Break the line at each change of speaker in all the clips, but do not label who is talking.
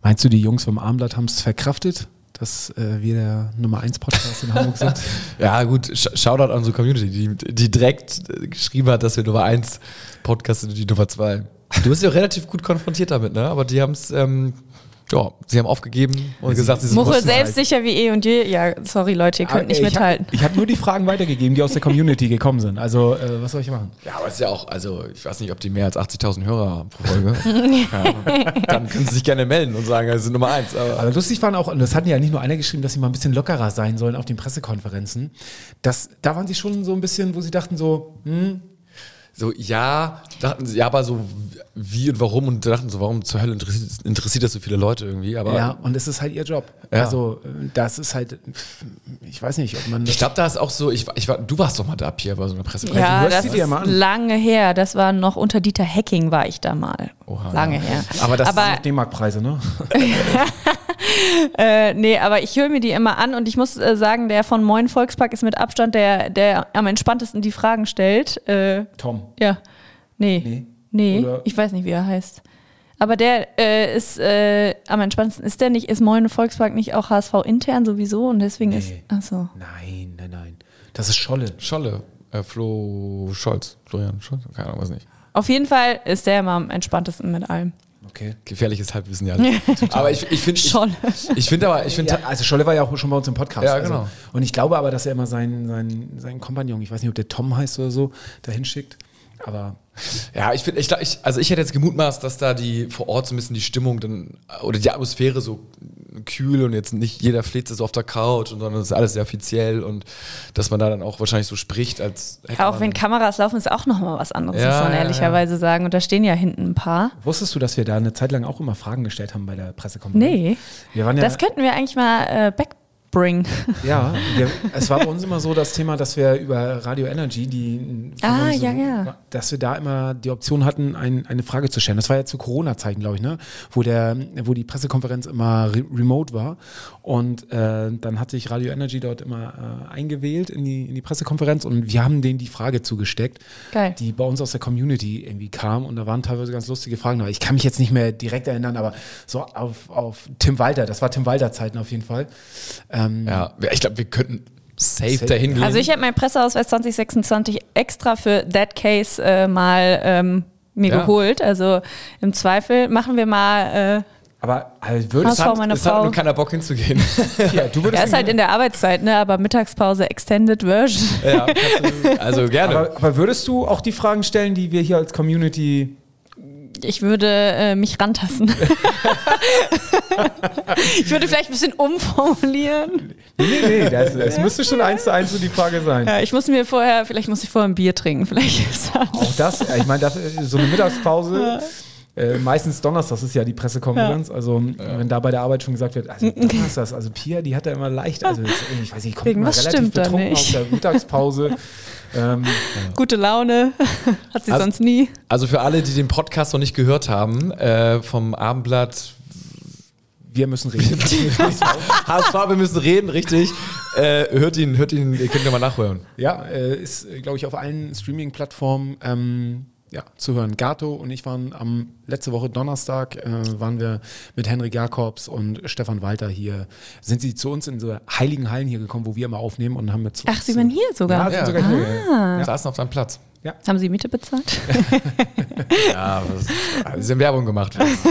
Meinst du, die Jungs vom Abendblatt haben es verkraftet, dass wir der Nummer 1 Podcast in Hamburg sind?
Ja gut, Shoutout an unsere Community, die direkt geschrieben hat, dass wir Nummer 1 Podcast sind und die Nummer 2. Du bist ja relativ gut konfrontiert damit, ne? Aber die haben es, sie haben aufgegeben und gesagt, sie sind
Muche selbstsicher wie eh und je. Ja, sorry Leute, ihr könnt nicht mithalten.
Ich habe nur die Fragen weitergegeben, die aus der Community gekommen sind. Also, was soll ich machen?
Ja, aber es ist ja auch, also ich weiß nicht, ob die mehr als 80.000 Hörer haben pro Folge. Ja, dann können sie sich gerne melden und sagen, sie sind Nummer 1.
Aber lustig waren auch, und das hatten ja nicht nur einer geschrieben, dass sie mal ein bisschen lockerer sein sollen auf den Pressekonferenzen. Da waren sie schon so ein bisschen, wo sie dachten so,
So, ja, dachten sie, ja, aber so wie und warum und dachten so, warum zur Hölle interessiert das so viele Leute irgendwie, aber.
Ja, und es ist halt ihr Job. Ja. Also, das ist halt, ich weiß nicht, ob man.
Ich glaube, da ist auch so, du warst doch mal da, Pierre, bei so einer Pressekonferenz.
Ja, das ist lange her. Das war noch unter Dieter Hecking war ich da mal.
Oha,
lange her.
Aber das sind noch D-Mark-Preise, ne?
Nee, aber ich höre mir die immer an und ich muss sagen, der von Moin Volkspark ist mit Abstand der am entspanntesten die Fragen stellt.
Tom.
Ja. Nee. Ich weiß nicht, wie er heißt. Aber der ist am entspanntesten. Ist Moin Volkspark nicht auch HSV intern sowieso und deswegen ist. Achso.
Nein. Das ist Scholle.
Florian Scholz, keine Ahnung, was nicht.
Auf jeden Fall ist der immer am entspanntesten mit allem.
Okay.
Gefährliches Halbwissen, ja. Aber ich finde
Scholle.
Also Scholle war ja auch schon bei uns im Podcast.
Ja, genau.
Also, und ich glaube aber, dass er immer seinen Kompagnon, ich weiß nicht, ob der Tom heißt oder so, dahin schickt. Aber
ja, ich hätte jetzt gemutmaßt, dass da vor Ort so ein bisschen die Stimmung dann oder die Atmosphäre so kühl und jetzt nicht jeder fleht so auf der Couch, sondern das ist alles sehr offiziell und dass man da dann auch wahrscheinlich so spricht als.
Ja, auch wenn Kameras laufen, ist auch nochmal was anderes, muss man ehrlicherweise sagen. Und da stehen ja hinten ein paar.
Wusstest du, dass wir da eine Zeit lang auch immer Fragen gestellt haben bei der Pressekonferenz?
Nee. Das könnten wir eigentlich mal backbringen.
Ja, es war bei uns immer so das Thema, dass wir über Radio Energy, dass wir da immer die Option hatten, eine Frage zu stellen. Das war ja zu Corona-Zeiten, glaube ich, ne? Wo die Pressekonferenz immer remote war. Und dann hat sich Radio Energy dort immer eingewählt in die Pressekonferenz und wir haben denen die Frage zugesteckt,
Geil.
Die bei uns aus der Community irgendwie kam. Und da waren teilweise ganz lustige Fragen. Ich kann mich jetzt nicht mehr direkt erinnern, aber so auf Tim Walter, das war Tim Walter-Zeiten auf jeden Fall.
Ja, ich glaube, wir könnten safe dahin gehen.
Also ich habe meinen Presseausweis 2026 extra für That Case mal mir geholt. Also im Zweifel machen wir mal
aber
es hat nur keiner Bock hinzugehen.
Ist halt in der Arbeitszeit, ne? Aber Mittagspause Extended Version.
Ja, also gerne.
Aber würdest du auch die Fragen stellen, die wir hier als Community...
Ich würde mich rantasten. Ich würde vielleicht ein bisschen umformulieren.
Nee, das müsste schon 1:1 so die Frage sein.
Ja, vielleicht muss ich vorher ein Bier trinken. Vielleicht ist das.
Auch das, ich meine, so eine Mittagspause, meistens Donnerstags ist ja die Pressekonferenz, also wenn da bei der Arbeit schon gesagt wird, also Donnerstags, also Pia, die hat da immer leicht, also ich weiß nicht, kommt immer relativ betrunken aus der Mittagspause.
Gute Laune hat sie sonst nie.
Also für alle, die den Podcast noch nicht gehört haben, vom Abendblatt,
wir müssen reden.
HSV, wir müssen reden, richtig. Hört ihn, ihr könnt ihn mal nachhören.
Ja, ist, glaube ich, auf allen Streaming-Plattformen zu hören. Gato und ich waren letzte Woche Donnerstag, waren wir mit Henrik Jakobs und Stefan Walter hier. Sind sie zu uns in so heiligen Hallen hier gekommen, wo wir immer aufnehmen und haben mit.
Ach, sie waren hier sogar?
Ja, sind sogar hier.
Ja. Saßen auf seinem Platz.
Ja.
Haben Sie Miete bezahlt?
Ja, sie haben Werbung gemacht.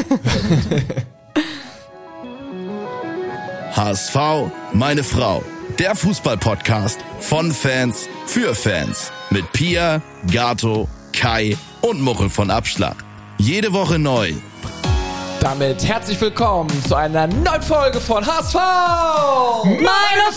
HSV, meine Frau. Der Fußball-Podcast von Fans für Fans. Mit Pia, Gato, Kai und Muchel von Abschlag. Jede Woche neu.
Damit herzlich willkommen zu einer neuen Folge von HSV!
Meine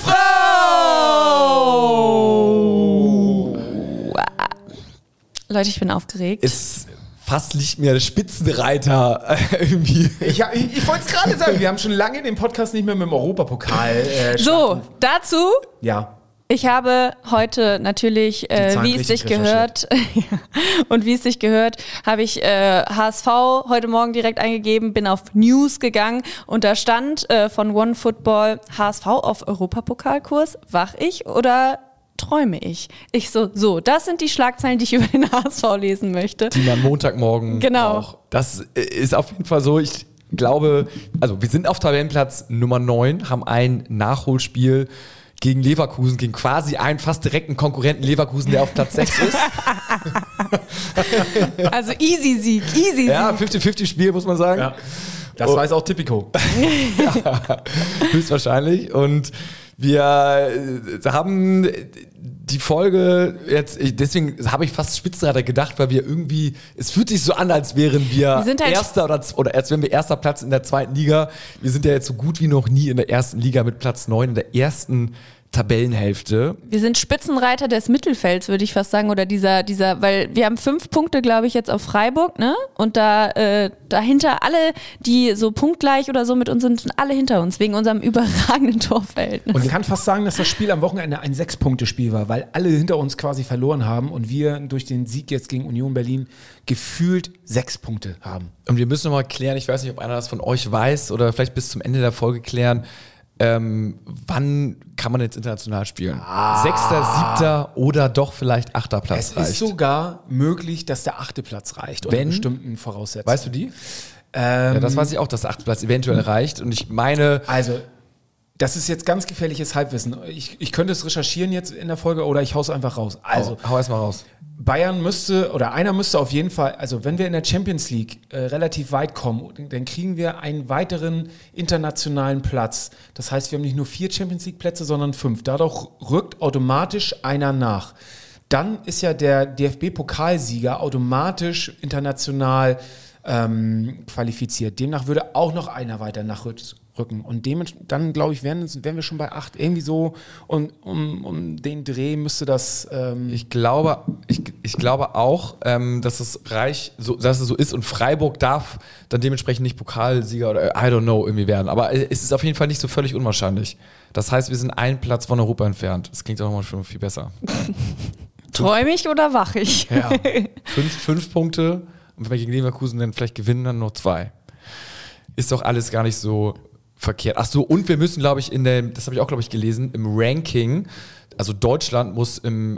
Frau! Leute, ich bin aufgeregt.
Liegt mir der Spitzenreiter irgendwie.
Ich wollte es gerade sagen, wir haben schon lange den Podcast nicht mehr mit dem Europapokal.
So, dazu.
Ja.
Ich habe heute natürlich, wie es sich gehört, und wie es sich gehört, habe ich HSV heute Morgen direkt eingegeben, bin auf News gegangen und da stand von OneFootball HSV auf Europapokalkurs, wach ich oder träume ich? Ich so, das sind die Schlagzeilen, die ich über den HSV lesen möchte.
Die man Montagmorgen
genau.
auch. Das ist auf jeden Fall so, glaube, also wir sind auf Tabellenplatz Nummer 9, haben ein Nachholspiel gegen Leverkusen, gegen quasi einen fast direkten Konkurrenten Leverkusen, der auf Platz 6 ist.
Also easy Sieg.
Ja, 50-50 Spiel, muss man sagen.
Ja. Das weiß auch Tipico.
Ja, höchstwahrscheinlich. Und wir haben die Folge jetzt, deswegen habe ich fast Spitzenreiter gedacht, weil wir irgendwie, es fühlt sich so an, als wären wir
sind halt
Erster oder als wären wir erster Platz in der zweiten Liga. Wir sind ja jetzt so gut wie noch nie in der ersten Liga mit Platz 9 in der ersten Tabellenhälfte.
Wir sind Spitzenreiter des Mittelfelds, würde ich fast sagen, oder dieser, weil wir haben 5 Punkte, glaube ich, jetzt auf Freiburg, ne? Und dahinter alle, die so punktgleich oder so mit uns sind alle hinter uns, wegen unserem überragenden Torverhältnis.
Und ich kann fast sagen, dass das Spiel am Wochenende ein 6-Punkte-Spiel war, weil alle hinter uns quasi verloren haben und wir durch den Sieg jetzt gegen Union Berlin gefühlt 6 Punkte haben.
Und wir müssen nochmal klären, ich weiß nicht, ob einer das von euch weiß oder vielleicht bis zum Ende der Folge klären, wann kann man jetzt international spielen? 6., 7. oder doch vielleicht 8. Platz reicht?
Es ist sogar möglich, dass der 8. Platz reicht unter bestimmten Voraussetzungen.
Weißt du die? Ja, das weiß ich auch, dass der 8. Platz eventuell reicht. Und ich meine...
Also, das ist jetzt ganz gefährliches Halbwissen. Ich könnte es recherchieren jetzt in der Folge oder ich hau es einfach raus. Also,
hau erst mal raus.
Bayern müsste, oder einer müsste auf jeden Fall, also wenn wir in der Champions League relativ weit kommen, dann kriegen wir einen weiteren internationalen Platz. Das heißt, wir haben nicht nur 4 Champions League Plätze, sondern 5. Dadurch rückt automatisch einer nach. Dann ist ja der DFB-Pokalsieger automatisch international qualifiziert. Demnach würde auch noch einer weiter nachrücken. Und dann, glaube ich, wären wir schon bei 8. Irgendwie so um den Dreh müsste das...
Ich glaube auch, dass es dass es so ist und Freiburg darf dann dementsprechend nicht Pokalsieger oder I don't know irgendwie werden. Aber es ist auf jeden Fall nicht so völlig unwahrscheinlich. Das heißt, wir sind einen Platz von Europa entfernt. Das klingt auch mal schon viel besser.
Träumig oder wachig?
Ja. 5 Punkte und wenn wir gegen Leverkusen dann vielleicht gewinnen, dann nur 2. Ist doch alles gar nicht so verkehrt. Ach so, und wir müssen, glaube ich, das habe ich auch, glaube ich, gelesen, im Ranking, also Deutschland muss im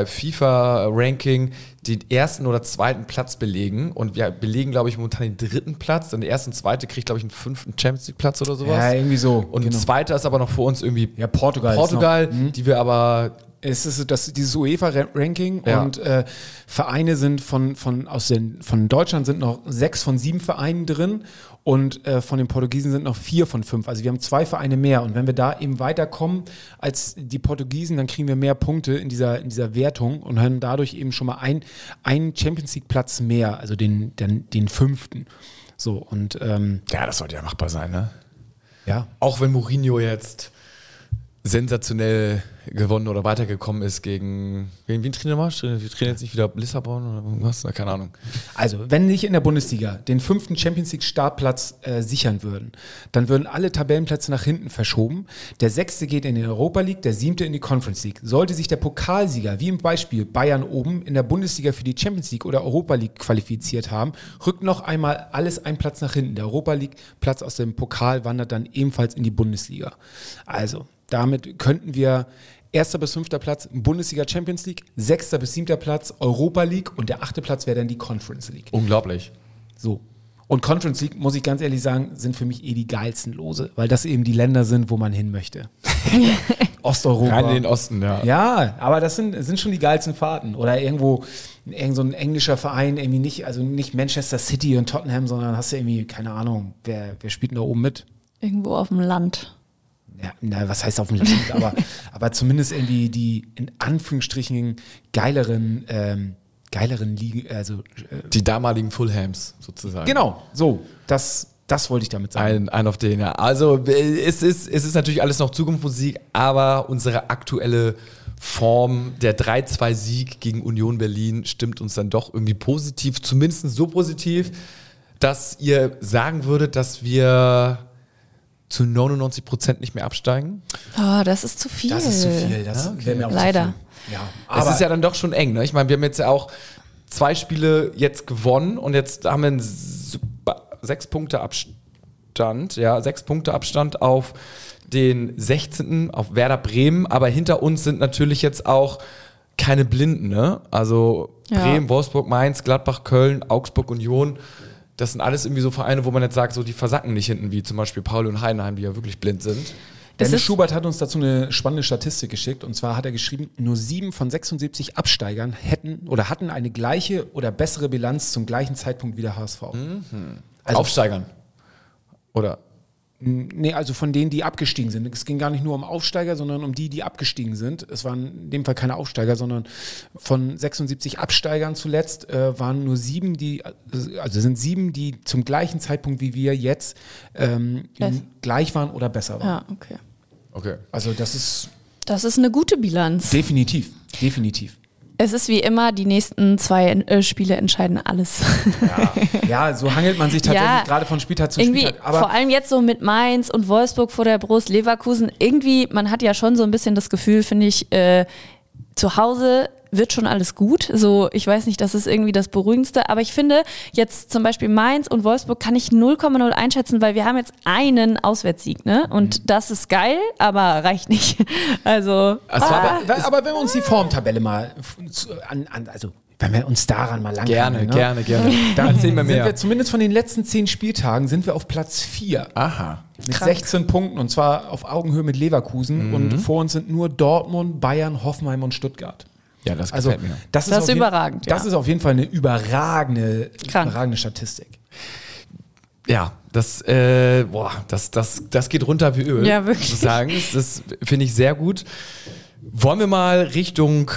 FIFA-Ranking den 1. oder 2. Platz belegen und wir belegen, glaube ich, momentan den 3. Platz, dann der 1. und 2. kriegt, glaube ich, einen 5. Champions League-Platz oder sowas.
Ja, irgendwie so.
Und ein 2. ist aber noch vor uns irgendwie
Portugal,
die wir aber...
Es ist dieses UEFA-Ranking
ja.
Und Vereine sind von Deutschland sind noch 6 von 7 Vereinen drin und von den Portugiesen sind noch 4 von 5. Also wir haben 2 Vereine mehr und wenn wir da eben weiterkommen als die Portugiesen, dann kriegen wir mehr Punkte in dieser Wertung und haben dadurch eben schon mal einen Champions League Platz mehr, also den 5. So und
ja, das sollte ja machbar sein, ne?
Ja.
Auch wenn Mourinho jetzt sensationell gewonnen oder weitergekommen ist gegen wen trainieren wir? Wir trainieren jetzt nicht wieder Lissabon oder irgendwas? Na, keine Ahnung.
Also, wenn nicht in der Bundesliga den 5. Champions League Startplatz sichern würden, dann würden alle Tabellenplätze nach hinten verschoben. Der 6. geht in die Europa League, der 7. in die Conference League. Sollte sich der Pokalsieger, wie im Beispiel Bayern oben, in der Bundesliga für die Champions League oder Europa League qualifiziert haben, rückt noch einmal alles einen Platz nach hinten. Der Europa League Platz aus dem Pokal wandert dann ebenfalls in die Bundesliga. Also, damit könnten wir 1. bis 5. Platz Bundesliga Champions League, 6. bis 7. Platz Europa League und der 8. Platz wäre dann die Conference League.
Unglaublich.
So. Und Conference League, muss ich ganz ehrlich sagen, sind für mich die geilsten Lose, weil das eben die Länder sind, wo man hin möchte. Osteuropa.
Rein in den Osten, ja.
Ja, aber das sind schon die geilsten Fahrten. Oder irgendwo so ein englischer Verein, irgendwie nicht Manchester City und Tottenham, sondern hast du irgendwie, keine Ahnung, wer spielt denn da oben mit?
Irgendwo auf dem Land.
Ja, na, was heißt auf dem Land, aber zumindest irgendwie die in Anführungsstrichen geileren Ligen, also
die damaligen Fulhams sozusagen.
Genau, so, das wollte ich damit sagen.
Ein auf den, ja. Also es ist natürlich alles noch Zukunftsmusik, aber unsere aktuelle Form, der 3-2-Sieg gegen Union Berlin, stimmt uns dann doch irgendwie positiv, zumindest so positiv, dass ihr sagen würdet, dass wir zu 99% nicht mehr absteigen.
Oh, das ist zu viel.
Das ist zu viel. Das wäre mir auch
leider.
zu viel. Ja,
aber es ist ja dann doch schon eng, ne? Ich meine, wir haben jetzt ja auch 2 Spiele jetzt gewonnen und jetzt haben wir einen 6 Punkte Abstand, ja, 6 Punkte Abstand auf den 16. auf Werder Bremen, aber hinter uns sind natürlich jetzt auch keine Blinden, ne? Also Bremen, Wolfsburg, Mainz, Gladbach, Köln, Augsburg, Union. Das sind alles irgendwie so Vereine, wo man jetzt sagt, so die versacken nicht hinten, wie zum Beispiel Pauli und Heidenheim, die ja wirklich blind sind.
Dennis Schubert hat uns dazu eine spannende Statistik geschickt. Und zwar hat er geschrieben, nur 7 von 76 Absteigern hatten eine gleiche oder bessere Bilanz zum gleichen Zeitpunkt wie der HSV.
Also, Aufsteigern? Oder?
Nee, also von denen, die abgestiegen sind. Es ging gar nicht nur um Aufsteiger, sondern um die abgestiegen sind. Es waren in dem Fall keine Aufsteiger, sondern von 76 Absteigern zuletzt waren nur 7, die zum gleichen Zeitpunkt wie wir jetzt gleich waren oder besser waren.
Ja, okay.
Also das ist
eine gute Bilanz.
Definitiv.
Es ist wie immer, die nächsten 2 Spiele entscheiden alles.
Ja, so hangelt man sich tatsächlich gerade von Spieltag zu Spieltag. Aber
vor allem jetzt so mit Mainz und Wolfsburg vor der Brust, Leverkusen, irgendwie, man hat ja schon so ein bisschen das Gefühl, finde ich, zu Hause wird schon alles gut. So, ich weiß nicht, das ist irgendwie das Beruhigendste, aber ich finde jetzt zum Beispiel Mainz und Wolfsburg kann ich 0,0 einschätzen, weil wir haben jetzt einen Auswärtssieg, ne? Und das ist geil, aber reicht nicht. Aber
wenn wir uns die Formtabelle mal wenn wir uns daran mal langhangeln.
Gerne.
Dann erzählen wir mehr. Sind wir zumindest von den letzten 10 Spieltagen sind wir auf Platz 4.
Aha.
Mit 16 Punkten und zwar auf Augenhöhe mit Leverkusen und vor uns sind nur Dortmund, Bayern, Hoffenheim und Stuttgart.
Ja, das gefällt mir.
Das ist überragend. Das ist auf jeden Fall eine überragende Statistik.
Ja, das geht runter wie Öl.
Ja, wirklich.
Muss ich sagen. Das finde ich sehr gut. Wollen wir mal Richtung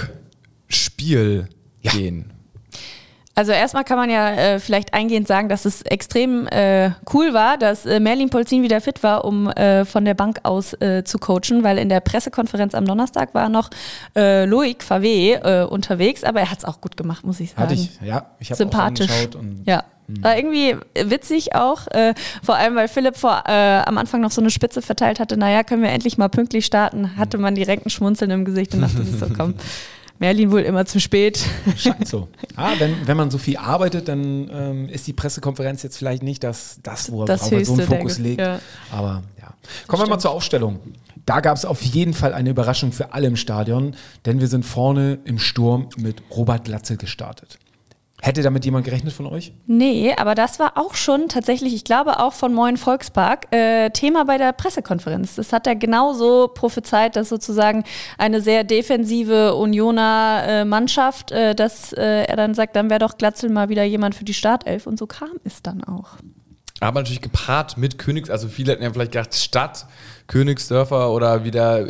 Spiel gehen?
Also erstmal kann man ja vielleicht eingehend sagen, dass es extrem cool war, dass Merlin Polzin wieder fit war, um von der Bank aus zu coachen, weil in der Pressekonferenz am Donnerstag war noch Loic Favre unterwegs, aber er hat es auch gut gemacht, muss ich sagen.
Ich habe
sympathisch.
Auch angeschaut und
war irgendwie witzig auch, vor allem weil Philipp am Anfang noch so eine Spitze verteilt hatte, naja, können wir endlich mal pünktlich starten, hatte man direkt ein Schmunzeln im Gesicht und dachte sich so, komm, Merlin wohl immer zu spät.
Scheint so. Wenn man so viel arbeitet, dann ist die Pressekonferenz jetzt vielleicht nicht worauf man so einen Fokus legt. Ja. Aber ja. Kommen wir mal zur Aufstellung. Da gab es auf jeden Fall eine Überraschung für alle im Stadion, denn wir sind vorne im Sturm mit Robert Glatzel gestartet. Hätte damit jemand gerechnet von euch?
Nee, aber das war auch schon tatsächlich, ich glaube auch von Moin Volkspark, Thema bei der Pressekonferenz. Das hat er genauso prophezeit, dass sozusagen eine sehr defensive Unioner Mannschaft, dass er dann sagt, dann wäre doch Glatzel mal wieder jemand für die Startelf und so kam es dann auch.
Aber natürlich gepaart mit also viele hätten ja vielleicht gedacht, statt Königsdörfer oder wieder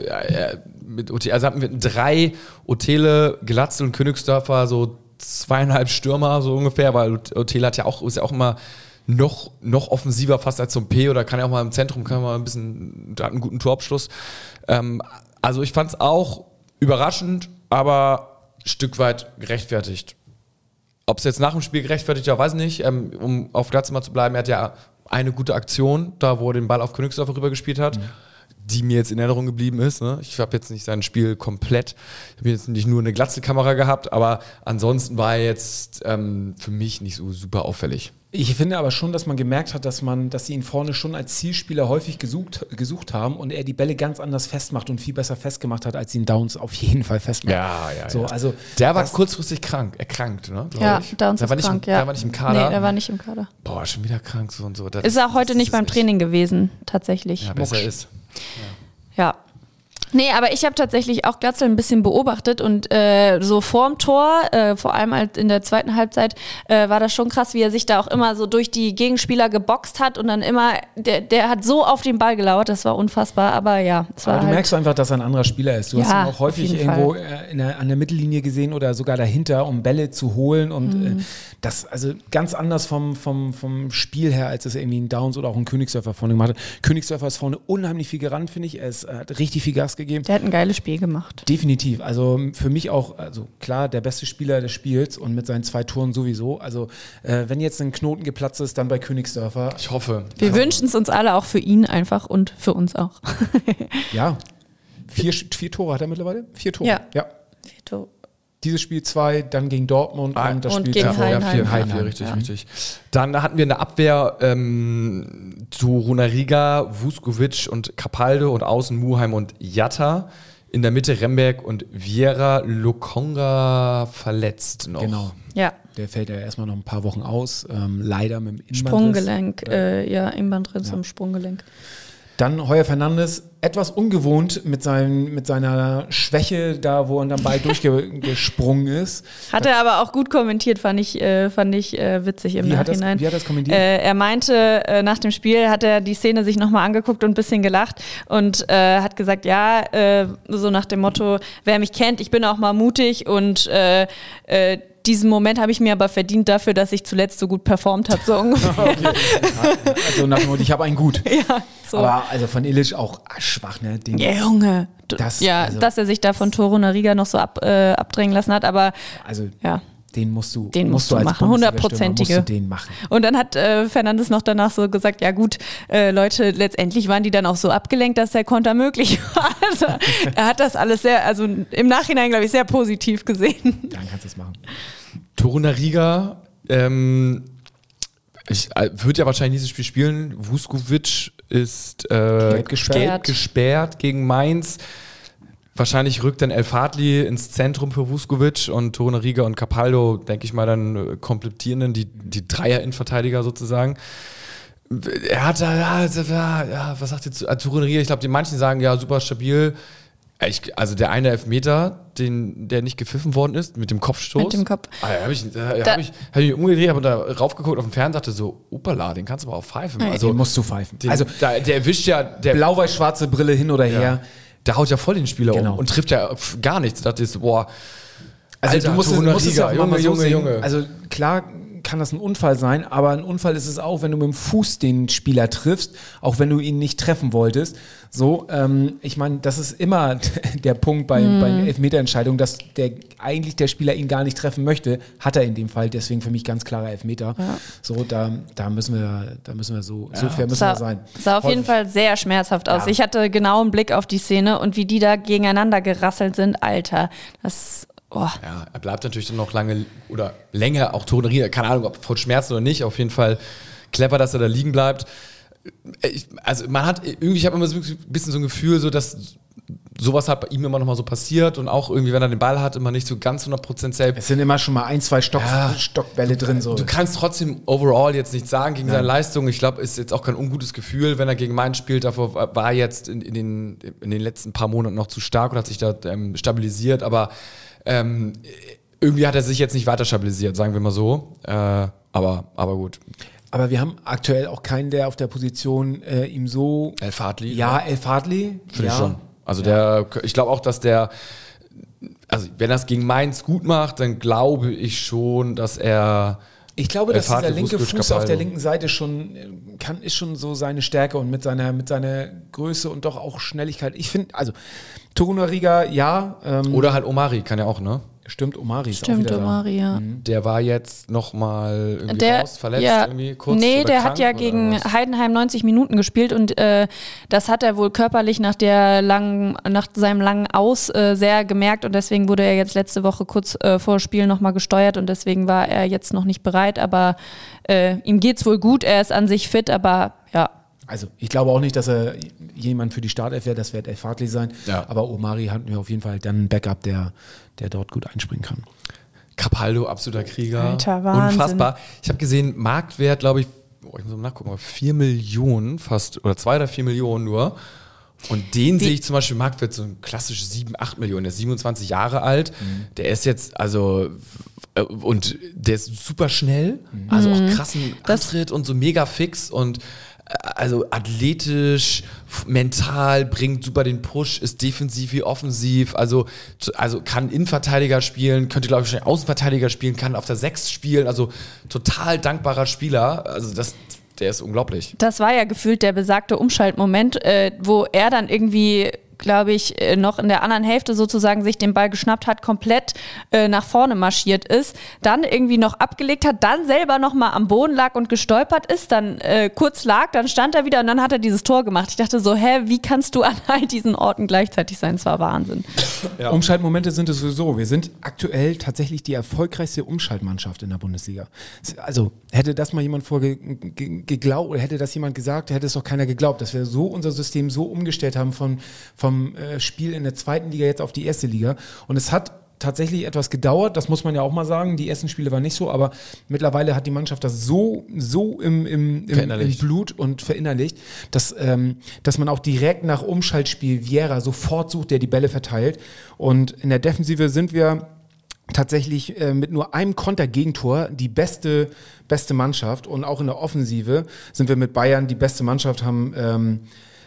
also hatten wir 3 Otele, Glatzel und Königsdörfer, so 2,5 Stürmer so ungefähr, weil Otele ist ja auch immer noch offensiver fast als so ein P oder kann ja auch mal im Zentrum, da hat einen guten Torabschluss. Also ich fand es auch überraschend, aber ein Stück weit gerechtfertigt. Ob es jetzt nach dem Spiel gerechtfertigt war, weiß ich nicht. Um auf Glatzel mal zu bleiben, er hat ja eine gute Aktion, da wo er den Ball auf Königsdörfer rübergespielt hat. Die mir jetzt in Erinnerung geblieben ist. Ne? Ich habe jetzt nicht sein Spiel komplett, ich habe jetzt nicht nur eine Glatzelkamera gehabt, aber ansonsten war er jetzt für mich nicht so super auffällig.
Ich finde aber schon, dass man gemerkt hat, dass sie ihn vorne schon als Zielspieler häufig gesucht haben und er die Bälle ganz anders festmacht und viel besser festgemacht hat, als ihn Downs auf jeden Fall festmacht.
Ja.
So, also
der war kurzfristig erkrankt, ne?
Ja, Downs ist krank,
Der war nicht im Kader.
Nee, der war nicht im Kader.
Boah, schon wieder krank so und so.
Ist auch heute nicht beim Training gewesen, tatsächlich.
Ja, besser ist.
Ja. Nee, aber ich habe tatsächlich auch Glatzel ein bisschen beobachtet und so vorm Tor, vor allem halt in der zweiten Halbzeit, war das schon krass, wie er sich da auch immer so durch die Gegenspieler geboxt hat und dann immer, der hat so auf den Ball gelauert, das war unfassbar, aber ja.
Aber du merkst einfach, dass er ein anderer Spieler ist. Du hast ihn auch häufig irgendwo an der Mittellinie gesehen oder sogar dahinter, um Bälle zu holen und das, also ganz anders vom Spiel her, als es irgendwie ein Downs oder auch ein Königsdörfer vorne gemacht hat. Königsdörfer ist vorne unheimlich viel gerannt, finde ich. Er hat richtig viel Gas gegeben.
Der hat ein geiles Spiel gemacht.
Definitiv. Also für mich auch, also klar, der beste Spieler des Spiels und mit seinen 2 Toren sowieso. Also wenn jetzt ein Knoten geplatzt ist, dann bei Königsdörfer.
Ich hoffe.
Wir wünschen es uns alle auch für ihn einfach und für uns auch.
Ja. 4 Tore hat er mittlerweile? 4 Tore.
Ja.
4 Tore. Dieses Spiel 2, dann gegen Dortmund und das Spiel
gegen Heidenheim.
4, richtig. Dann hatten wir in der Abwehr Torunariga, Vuskovic und Capaldo und außen Muheim und Jatta. In der Mitte Remberg und Vieira Lokonga verletzt noch.
Genau.
Ja.
Der fällt ja erstmal noch ein paar Wochen aus. Leider mit dem Innenbandriss.
Sprunggelenk. Innenbandriss am Sprunggelenk.
Dann Heuer Fernandes, etwas ungewohnt mit seiner Schwäche, da wo er dann Ball durchgesprungen ist.
Hat er aber auch gut kommentiert, fand ich witzig im Nachhinein.
Wie hat er das kommentiert?
Er meinte, nach dem Spiel hat er die Szene sich nochmal angeguckt und ein bisschen gelacht und hat gesagt, so nach dem Motto, wer mich kennt, ich bin auch mal mutig und diesen Moment habe ich mir aber verdient dafür, dass ich zuletzt so gut performt habe, so ungefähr.
Okay. Also nach dem Motto, ich habe einen gut.
Ja, so.
Aber also von Illich auch schwach, ne?
Ja, Junge. Dass er sich da von Toro Nariga noch so abdrängen lassen hat, aber
also
ja.
Den musst du
als
machen,
100%ige.
Den machen.
Und dann hat Fernandes noch danach so gesagt, ja gut, Leute, letztendlich waren die dann auch so abgelenkt, dass der Konter möglich war. Also er hat das alles im Nachhinein, glaube ich, sehr positiv gesehen.
Dann kannst du es machen.
Toro Nariga würde ja wahrscheinlich dieses Spiel spielen. Vuskovic ist gelb gesperrt gegen Mainz. Wahrscheinlich rückt dann El Fadli ins Zentrum für Vuskovic und Toro Nariga und Capaldo, denke ich mal, dann komplettieren die Dreier-Innenverteidiger sozusagen. Er hat was sagt jetzt Toro Nariga? Ich glaube, die manchen sagen, ja, super stabil. Also der eine Elfmeter, der nicht gepfiffen worden ist, mit dem Kopfstoß.
Mit dem Kopf.
Hab ich mich umgedreht, habe da raufgeguckt auf den Fernseher und dachte so, upala, den kannst du aber auch pfeifen.
Also, den musst du pfeifen.
Der erwischt ja... Der
blau-weiß-schwarze Brille hin oder her.
Der haut ja voll den Spieler um und trifft ja gar nichts. Da dachte ich so, boah,
also
Alter,
du musst es auch mal so sehen.
Junge.
Also klar kann das ein Unfall sein, aber ein Unfall ist es auch, wenn du mit dem Fuß den Spieler triffst, auch wenn du ihn nicht treffen wolltest. So, ich meine, das ist immer der Punkt bei Elfmeterentscheidungen, dass der Spieler ihn gar nicht treffen möchte, hat er in dem Fall, deswegen für mich ganz klarer Elfmeter. Ja. So, da müssen wir so fair müssen wir sein.
Sah auf jeden Fall sehr schmerzhaft aus. Ja. Ich hatte genau einen Blick auf die Szene und wie die da gegeneinander gerasselt sind, Alter, das... Oh.
Ja, er bleibt natürlich dann noch lange oder länger auch toleriert. Keine Ahnung, ob von Schmerzen oder nicht. Auf jeden Fall clever, dass er da liegen bleibt. Ich habe immer so ein bisschen so ein Gefühl, so dass sowas halt bei ihm immer noch mal so passiert und auch irgendwie, wenn er den Ball hat, immer nicht so ganz 100% selbst.
Es sind immer schon mal 1-2 Stockbälle drin. So.
Du kannst trotzdem overall jetzt nichts sagen gegen seine Leistung. Ich glaube, ist jetzt auch kein ungutes Gefühl, wenn er gegen Mainz spielt. Davor war er jetzt in den letzten paar Monaten noch zu stark und hat sich da stabilisiert, aber irgendwie hat er sich jetzt nicht weiter stabilisiert, sagen wir mal so. Aber gut.
Aber wir haben aktuell auch keinen, der auf der Position ihm so...
El Fadli?
Ja, El Fadli.
Finde ich schon. Also ich glaube auch, dass wenn er es gegen Mainz gut macht, dann glaube ich schon, dass er...
Ich glaube, dass dieser linke Fuß auf der linken Seite ist schon so seine Stärke und mit seiner Größe und doch auch Schnelligkeit. Ich finde, also Toro Nariga, ja.
Oder halt Omari, kann ja auch, ne?
Stimmt, Omari ist auch wieder
Omari,
da.
ja.
Der war jetzt nochmal irgendwie raus, verletzt irgendwie kurz?
Nee, der hat ja gegen Heidenheim 90 Minuten gespielt und das hat er wohl körperlich nach seinem langen Aus sehr gemerkt und deswegen wurde er jetzt letzte Woche kurz vor Spiel nochmal gesteuert und deswegen war er jetzt noch nicht bereit, aber ihm geht's wohl gut, er ist an sich fit, aber ja.
Also ich glaube auch nicht, dass er jemand für die Startelf wäre, das wird El Fadli sein, aber Omari hat mir auf jeden Fall dann einen Backup, der dort gut einspringen kann.
Capaldo, absoluter Krieger.
Alter, Wahnsinn.
Unfassbar. Ich habe gesehen, Marktwert, glaube ich muss mal nachgucken, aber 4 Millionen fast, oder 2 oder 4 Millionen nur. Und den sehe ich zum Beispiel, Marktwert so ein klassisch 7, 8 Millionen. Der ist 27 Jahre alt. Der ist jetzt, und der ist super schnell, also auch krassen Antritt und so mega fix und also athletisch, mental, bringt super den Push, ist defensiv wie offensiv, also kann Innenverteidiger spielen, könnte glaube ich Außenverteidiger spielen, kann auf der 6 spielen, also total dankbarer Spieler, also der ist unglaublich.
Das war ja gefühlt der besagte Umschaltmoment, wo er dann irgendwie, glaube ich, noch in der anderen Hälfte sozusagen sich den Ball geschnappt hat, komplett nach vorne marschiert ist, dann irgendwie noch abgelegt hat, dann selber nochmal am Boden lag und gestolpert ist, dann kurz lag, dann stand er wieder und dann hat er dieses Tor gemacht. Ich dachte so, wie kannst du an all diesen Orten gleichzeitig sein? Das war Wahnsinn.
Ja. Umschaltmomente sind es sowieso. Wir sind aktuell tatsächlich die erfolgreichste Umschaltmannschaft in der Bundesliga. Also hätte das mal jemand geglaubt oder hätte das jemand gesagt, hätte es doch keiner geglaubt, dass wir so unser System so umgestellt haben vom vom Spiel in der 2. Liga jetzt auf die 1. Liga. Und es hat tatsächlich etwas gedauert, das muss man ja auch mal sagen. Die ersten Spiele waren nicht so, aber mittlerweile hat die Mannschaft das so im Blut und verinnerlicht, dass man auch direkt nach Umschaltspiel Vieira sofort sucht, der die Bälle verteilt. Und in der Defensive sind wir tatsächlich mit nur einem Kontergegentor die beste Mannschaft. Und auch in der Offensive sind wir mit Bayern die beste Mannschaft, haben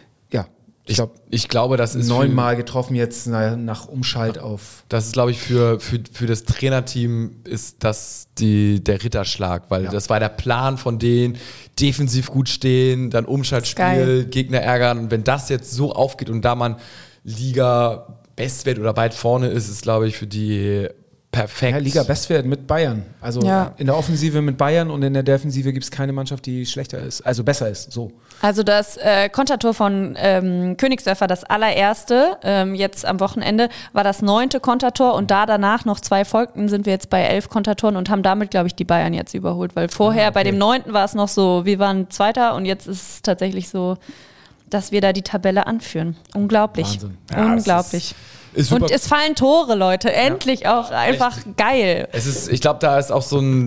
ich glaube, das ist
9-mal getroffen jetzt nach Umschalt auf.
Das ist, glaube ich, für das Trainerteam ist das der Ritterschlag, weil das war der Plan von denen, defensiv gut stehen, dann Umschaltspiel, Gegner ärgern. Und wenn das jetzt so aufgeht und da man Liga Bestwert oder weit vorne ist, ist, glaube ich, für die perfekt.
Ja, Liga Bestwert mit Bayern. Also in der Offensive mit Bayern und in der Defensive gibt es keine Mannschaft, die schlechter ist, also besser ist. So.
Also das Kontertor von Königsdörfer, das allererste, jetzt am Wochenende, war das 9. Kontertor und danach noch 2 folgten, sind wir jetzt bei 11 Kontertoren und haben damit, glaube ich, die Bayern jetzt überholt. Weil vorher bei dem 9. war es noch so, wir waren Zweiter und jetzt ist es tatsächlich so, dass wir da die Tabelle anführen. Unglaublich.
Wahnsinn.
Ja, unglaublich. Und es fallen Tore, Leute. Endlich auch einfach geil.
Ich glaube, da ist auch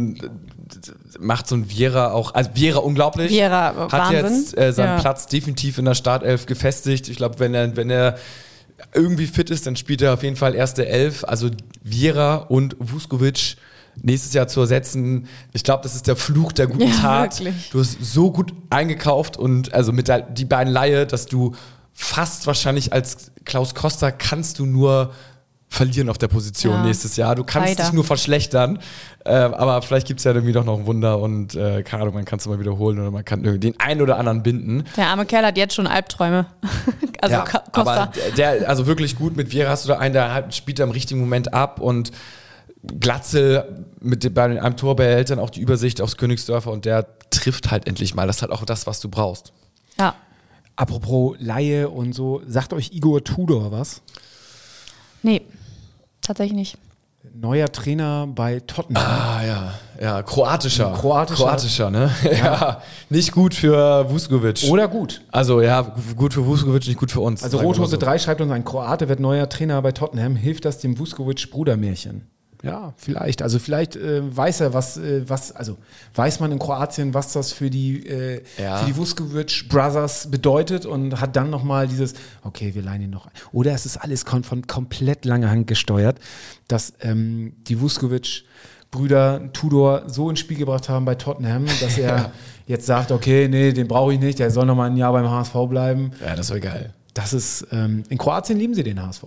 macht so ein Vieira auch, also Vieira unglaublich.
Vieira,
hat
Wahnsinn.
Jetzt seinen Platz definitiv in der Startelf gefestigt. Ich glaube, wenn er irgendwie fit ist, dann spielt er auf jeden Fall erste Elf. Also Vieira und Vuskovic nächstes Jahr zu ersetzen, ich glaube, das ist der Fluch der guten Tat. Wirklich. Du hast so gut eingekauft und also mit die beiden Leihe, dass du fast wahrscheinlich als Klaus Costa kannst du nur verlieren auf der Position nächstes Jahr. Du kannst dich nur verschlechtern, aber vielleicht gibt es ja irgendwie doch noch ein Wunder und keine Ahnung, man kann es mal wiederholen oder man kann den einen oder anderen binden.
Der arme Kerl hat jetzt schon Albträume. Also Costa.
Aber also wirklich gut, mit Vieira hast du da einen, der spielt da im richtigen Moment ab und Glatzel bei einem Tor behält dann auch die Übersicht aufs Königsdörfer und der trifft halt endlich mal. Das ist halt auch das, was du brauchst.
Ja.
Apropos Laie und so, sagt euch Igor Tudor was?
Nee, tatsächlich nicht.
Neuer Trainer bei Tottenham.
Ja, kroatischer, ne?
Ja.
Ja, nicht gut für Vuskovic.
Oder gut.
Also gut für Vuskovic, nicht gut für uns.
Also Rothose 3 schreibt uns, ein Kroate wird neuer Trainer bei Tottenham. Hilft das dem Vuskovic-Brudermärchen? Ja, vielleicht. Also vielleicht weiß er, weiß man in Kroatien, was das für die Vuskovic Brothers bedeutet und hat dann nochmal dieses, okay, wir leihen ihn noch ein. Oder es ist alles von komplett langer Hand gesteuert, dass die Vuskovic Brüder Tudor so ins Spiel gebracht haben bei Tottenham, dass er jetzt sagt, okay, nee, den brauche ich nicht, der soll nochmal ein Jahr beim HSV bleiben.
Ja, das wäre geil.
Das ist, in Kroatien lieben sie den HSV.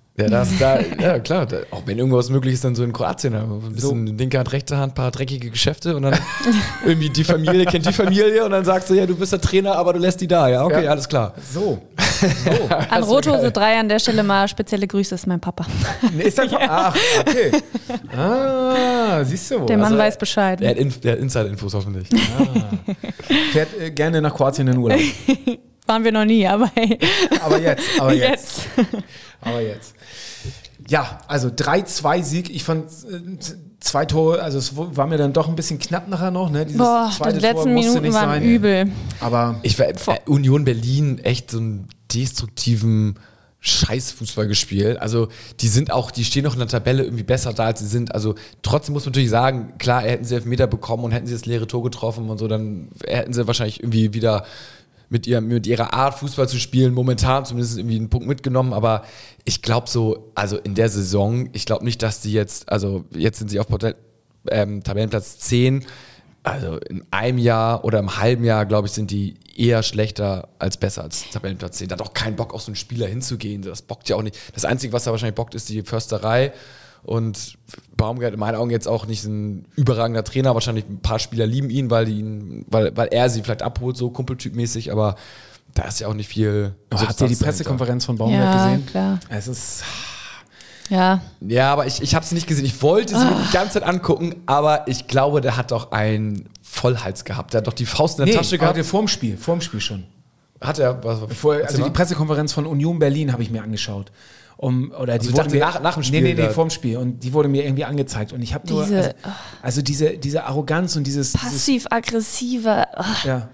Ja, klar. Auch wenn irgendwas möglich ist, dann so in Kroatien. Ein bisschen linke Hand, rechte Hand, ein paar dreckige Geschäfte und dann irgendwie die Familie kennt die Familie und dann sagst du, ja, du bist der Trainer, aber du lässt die da. Ja, okay, alles klar.
So.
An Rothose 3 an der Stelle mal spezielle Grüße, das ist mein Papa.
Ist dein Papa? Ach, okay. Siehst du.
Der Mann weiß Bescheid.
Der hat Insider-Infos hoffentlich.
Fährt gerne nach Kroatien in den Urlaub.
Waren wir noch nie, aber hey.
Aber jetzt. Ja, also 3-2-Sieg. Ich fand 2 Tore, also es war mir dann doch ein bisschen knapp nachher noch. Ne?
Dieses zweite die letzten Tor musste Minuten nicht waren sein. Übel.
Aber
Union Berlin echt so einen destruktiven Scheißfußball gespielt. Also die stehen noch in der Tabelle irgendwie besser da, als sie sind. Also trotzdem muss man natürlich sagen, klar, hätten sie Elfmeter bekommen und hätten sie das leere Tor getroffen und so, dann hätten sie wahrscheinlich irgendwie wieder mit ihrer Art Fußball zu spielen, momentan zumindest irgendwie einen Punkt mitgenommen, aber ich glaube also in der Saison, ich glaube nicht, dass die jetzt sind sie auf Tabellenplatz 10, also in einem Jahr oder im halben Jahr, glaube ich, sind die eher schlechter als besser als Tabellenplatz 10. Da hat auch keinen Bock, auf so einen Spieler hinzugehen, das bockt ja auch nicht. Das Einzige, was da wahrscheinlich bockt, ist die Försterei. Und Baumgart in meinen Augen jetzt auch nicht ein überragender Trainer. Wahrscheinlich ein paar Spieler lieben ihn, weil er sie vielleicht abholt, so Kumpeltyp-mäßig. Aber da ist ja auch nicht viel.
Habt ihr die Pressekonferenz von Baumgart gesehen?
Klar.
Es ist.
Ja,
aber ich habe es nicht gesehen. Ich wollte sie mir die ganze Zeit angucken, aber ich glaube, der hat doch einen Vollhals gehabt. Der hat doch die Faust in der Tasche gehabt.
Vorm Spiel schon.
Hat er?
Also die Pressekonferenz von Union Berlin habe ich mir angeschaut. Nach dem Spiel? Nee, vorm Spiel. Und die wurde mir irgendwie angezeigt. Und ich habe nur, diese Arroganz und dieses
passiv-aggressive.
Ja.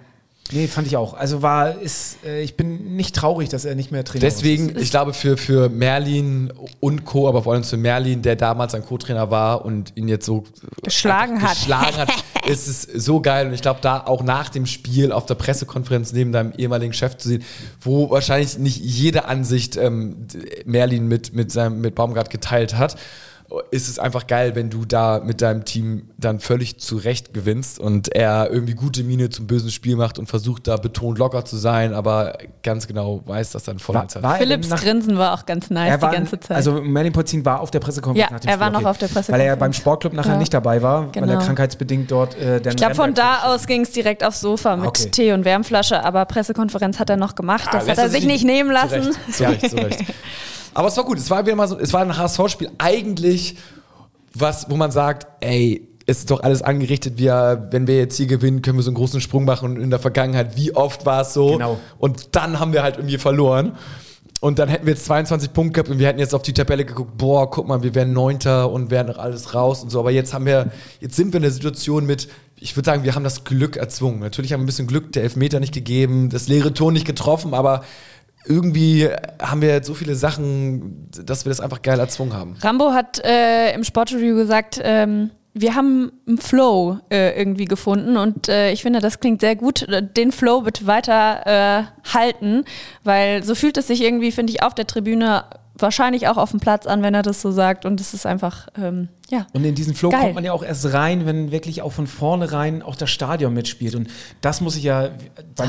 Nee, fand ich auch. Also ich bin nicht traurig, dass er nicht mehr Trainer ist.
Deswegen, ich glaube, für Merlin und Co., aber vor allem für Merlin, der damals ein Co-Trainer war und ihn jetzt so
geschlagen hat,
ist es so geil. Und ich glaube, da auch nach dem Spiel auf der Pressekonferenz neben deinem ehemaligen Chef zu sehen, wo wahrscheinlich nicht jede Ansicht Merlin mit Baumgart geteilt hat, ist es einfach geil, wenn du da mit deinem Team dann völlig zurecht gewinnst und er irgendwie gute Miene zum bösen Spiel macht und versucht da betont locker zu sein, aber ganz genau weiß, dass er ein Vollanz hat.
Philipps Grinsen war auch ganz nice die ganze Zeit.
Also Merlin Polzin war auf der Pressekonferenz nach dem Spiel.
Ja, er war noch auf der Pressekonferenz.
Weil er ja beim Sportclub nachher nicht dabei war, weil er krankheitsbedingt dort
ich glaube, von da aus ging es direkt aufs Sofa mit Tee und Wärmflasche, aber Pressekonferenz hat er noch gemacht. Das hat er sich nicht nehmen lassen.
Zu Recht. Aber es war gut, es war wieder mal so, es war ein HSV-Spiel eigentlich, wo man sagt, ey, es ist doch alles angerichtet, wenn wir jetzt hier gewinnen, können wir so einen großen Sprung machen. Und in der Vergangenheit, wie oft war es so?
Genau.
Und dann haben wir halt irgendwie verloren. Und dann hätten wir jetzt 22 Punkte gehabt und wir hätten jetzt auf die Tabelle geguckt, boah, guck mal, wir wären 9. und wären noch alles raus und so. Aber jetzt sind wir in der Situation mit, ich würde sagen, wir haben das Glück erzwungen. Natürlich haben wir ein bisschen Glück, der Elfmeter nicht gegeben, das leere Tor nicht getroffen, aber irgendwie haben wir so viele Sachen, dass wir das einfach geil erzwungen haben.
Rambo hat im Sportreview gesagt, wir haben einen Flow irgendwie gefunden und ich finde, das klingt sehr gut. Den Flow bitte weiter halten, weil so fühlt es sich irgendwie, finde ich, auf der Tribüne wahrscheinlich auch auf dem Platz an, wenn er das so sagt und es ist einfach,
Und in diesen Flow
geil.
kommt man ja auch erst rein, wenn wirklich auch von vornherein auch das Stadion mitspielt und das muss ich ja beim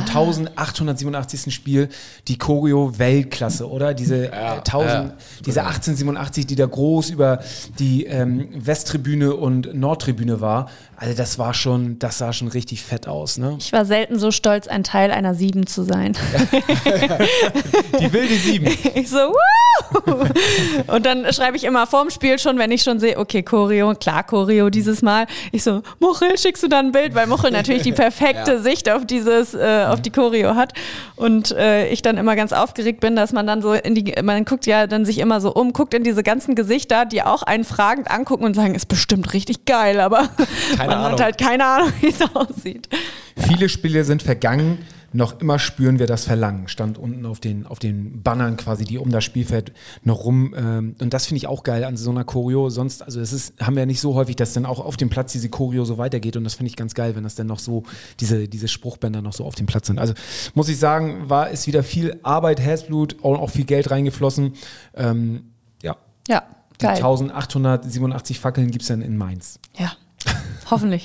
1887. Spiel, die Choreo Weltklasse, oder? Diese diese 1887, die da groß über die Westtribüne und Nordtribüne war, also das sah schon richtig fett aus, ne?
Ich war selten so stolz, ein Teil einer 7 zu sein.
Die wilde 7.
Ich so, wuh! Und dann schreibe ich immer vorm Spiel schon, wenn ich schon sehe, okay, Choreo dieses Mal. Ich so, Muchel, schickst du dann ein Bild? Weil Muchel natürlich die perfekte Sicht auf auf die Choreo hat. Und ich dann immer ganz aufgeregt bin, dass man dann so man guckt ja dann sich immer so guckt in diese ganzen Gesichter, die auch einen fragend angucken und sagen, ist bestimmt richtig geil, aber man hat halt keine Ahnung, wie es aussieht.
Viele Spiele sind vergangen. Noch immer spüren wir das Verlangen. Stand unten auf den Bannern quasi, die um das Spielfeld noch rum. Und das finde ich auch geil an so einer Choreo. Sonst, also haben wir ja nicht so häufig, dass dann auch auf dem Platz diese Choreo so weitergeht. Und das finde ich ganz geil, wenn das dann noch so, diese Spruchbänder noch so auf dem Platz sind. Also muss ich sagen, ist wieder viel Arbeit, Herzblut, auch viel Geld reingeflossen.
Ja,
die
geil.
1887 Fackeln gibt es dann in Mainz.
Ja, hoffentlich.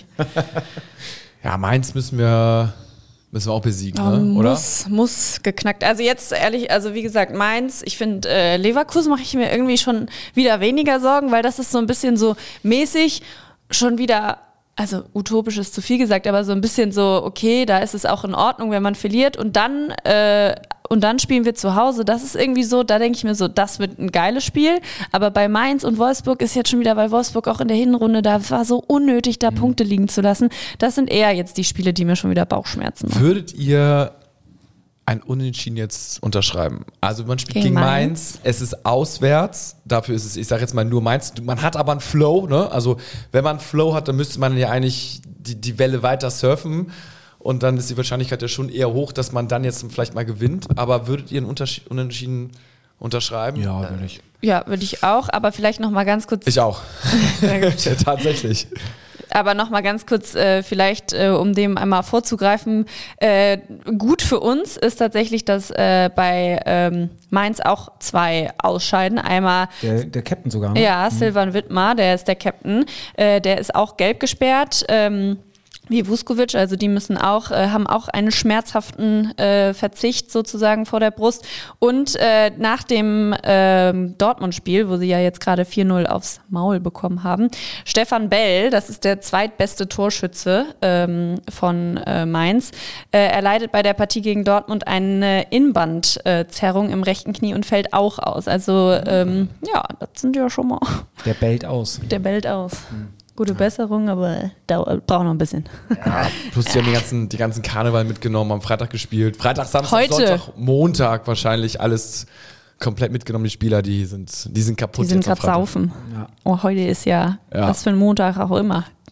Ja, Mainz müssen wir auch besiegen, ne? Oder?
Muss geknackt. Also jetzt ehrlich, also wie gesagt, Mainz, ich finde, Leverkusen mache ich mir irgendwie schon wieder weniger Sorgen, weil das ist so ein bisschen so mäßig schon wieder, also utopisch ist zu viel gesagt, aber so ein bisschen so, okay, da ist es auch in Ordnung, wenn man verliert und dann spielen wir zu Hause. Das ist irgendwie so, da denke ich mir so, das wird ein geiles Spiel. Aber bei Mainz und Wolfsburg ist jetzt schon wieder, weil Wolfsburg auch in der Hinrunde, da war so unnötig, da Punkte liegen zu lassen. Das sind eher jetzt die Spiele, die mir schon wieder Bauchschmerzen machen.
Würdet ihr ein Unentschieden jetzt unterschreiben? Also man spielt gegen Mainz, es ist auswärts, dafür ist es, ich sage jetzt mal nur Mainz, man hat aber einen Flow, ne? Also wenn man einen Flow hat, dann müsste man ja eigentlich die Welle weiter surfen. Und dann ist die Wahrscheinlichkeit ja schon eher hoch, dass man dann jetzt vielleicht mal gewinnt. Aber würdet ihr einen Unentschieden unterschreiben?
Ja, würde ich.
Ja, würde ich auch. Aber vielleicht noch mal ganz kurz.
Ich auch. Tatsächlich.
Aber noch mal ganz kurz, vielleicht, um dem einmal vorzugreifen, gut für uns ist tatsächlich, dass bei Mainz auch 2 ausscheiden. Einmal
der Captain sogar, ne?
Ja, Silvan Wittmer, der ist der Captain. Der ist auch gelb gesperrt. Wie Vuskovic, also die haben auch einen schmerzhaften Verzicht sozusagen vor der Brust. Und nach dem Dortmund-Spiel, wo sie ja jetzt gerade 4-0 aufs Maul bekommen haben, Stefan Bell, das ist der zweitbeste Torschütze von Mainz, er leidet bei der Partie gegen Dortmund eine Innenbandzerrung im rechten Knie und fällt auch aus. Also ja, das sind ja schon mal...
Der bellt aus.
Gute Besserung, aber braucht noch ein bisschen.
Ja, plus die haben die ganzen Karneval mitgenommen, am Freitag gespielt. Freitag, Samstag, Sonntag, Montag wahrscheinlich alles komplett mitgenommen. Die Spieler, die sind kaputt.
Die sind gerade saufen.
Ja.
Oh, heute ist ja, was für ein Montag auch immer.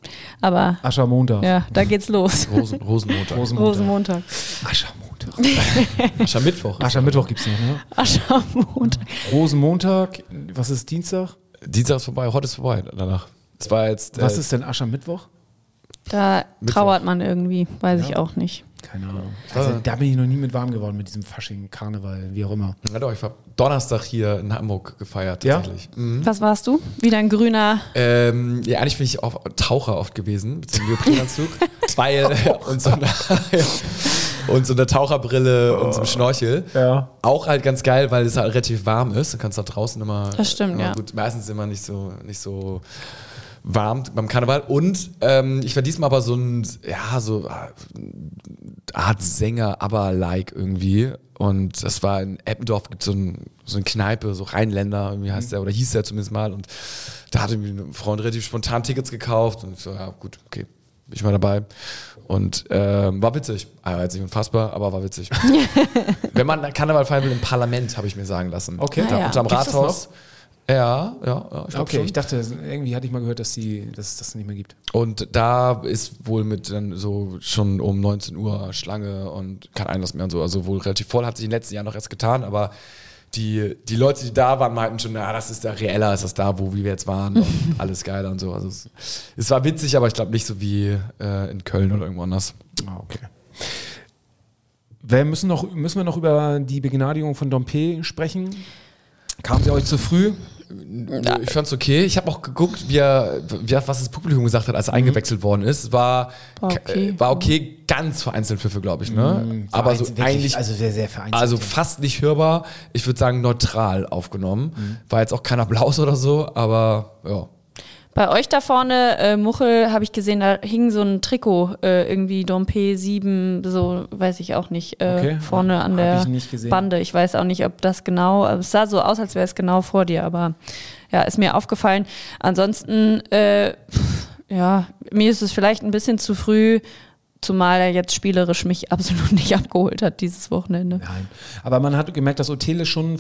Aber
Aschermontag.
Ja, da geht's los.
Rosenmontag.
Rosenmontag.
Aschermittwoch.
Aschermittwoch gibt's noch, ne?
Aschermontag.
Rosenmontag, was ist Dienstag?
Dienstag ist vorbei, heute ist vorbei danach. Das war jetzt,
was ist denn Aschermittwoch?
Da trauert man irgendwie, weiß ich auch nicht.
Keine Ahnung. Also, da bin ich noch nie mit warm geworden, mit diesem Fasching, Karneval, wie auch immer.
Ja doch, ich habe Donnerstag hier in Hamburg gefeiert, tatsächlich. Ja?
Mhm. Was warst du? Wieder ein grüner?
Ja, eigentlich bin ich auch Taucher oft gewesen, mit so einem Neoprenanzug. und so eine Taucherbrille und so einem Schnorchel. Ja. Auch halt ganz geil, weil es halt relativ warm ist. Du kannst da draußen immer... Das stimmt, ja. Gut, meistens immer nicht so warm beim Karneval. Und ich war diesmal aber so Art Sänger, aber like irgendwie. Und das war in Eppendorf, gibt so eine Kneipe, so Rheinländer, irgendwie heißt der, oder hieß der zumindest mal. Und da hatte mir ein Freund relativ spontan Tickets gekauft. Und ich so, ja gut, okay, bin ich mal dabei. Und war witzig. Also jetzt nicht unfassbar, aber war witzig. Wenn man Karneval feiern will im Parlament, habe ich mir sagen lassen.
Okay.
Unterm Rathaus. Ja.
Ich dachte, irgendwie hatte ich mal gehört, dass es das nicht mehr gibt.
Und da ist wohl mit dann so schon um 19 Uhr Schlange und kein Einlass mehr und so. Also wohl relativ voll, hat sich in den letzten Jahren noch erst getan, aber die Leute, die da waren, meinten schon, das ist da reeller, ist das da, wie wir jetzt waren und alles geiler und so. Also es war witzig, aber ich glaube nicht so wie in Köln oder irgendwo anders.
Okay. Müssen wir noch über die Begnadigung von Dompe sprechen? Kam sie euch zu früh?
Ich fand's okay. Ich habe auch geguckt, was das Publikum gesagt hat, als er eingewechselt worden ist. War okay, ganz vereinzelt Pfiffe, glaube ich. Ne? Aber so wirklich, eigentlich,
also sehr vereinzelt.
Also fast nicht hörbar. Ich würde sagen neutral aufgenommen. War jetzt auch kein Applaus oder so, aber ja.
Bei euch da vorne, Muchel, habe ich gesehen, da hing so ein Trikot, irgendwie Dompe 7, so weiß ich auch nicht, vorne an der Bande. Ich weiß auch nicht, ob das genau, es sah so aus, als wäre es genau vor dir, aber ja, ist mir aufgefallen. Ansonsten, mir ist es vielleicht ein bisschen zu früh, zumal er jetzt spielerisch mich absolut nicht abgeholt hat dieses Wochenende.
Nein, aber man hat gemerkt, dass Otele schon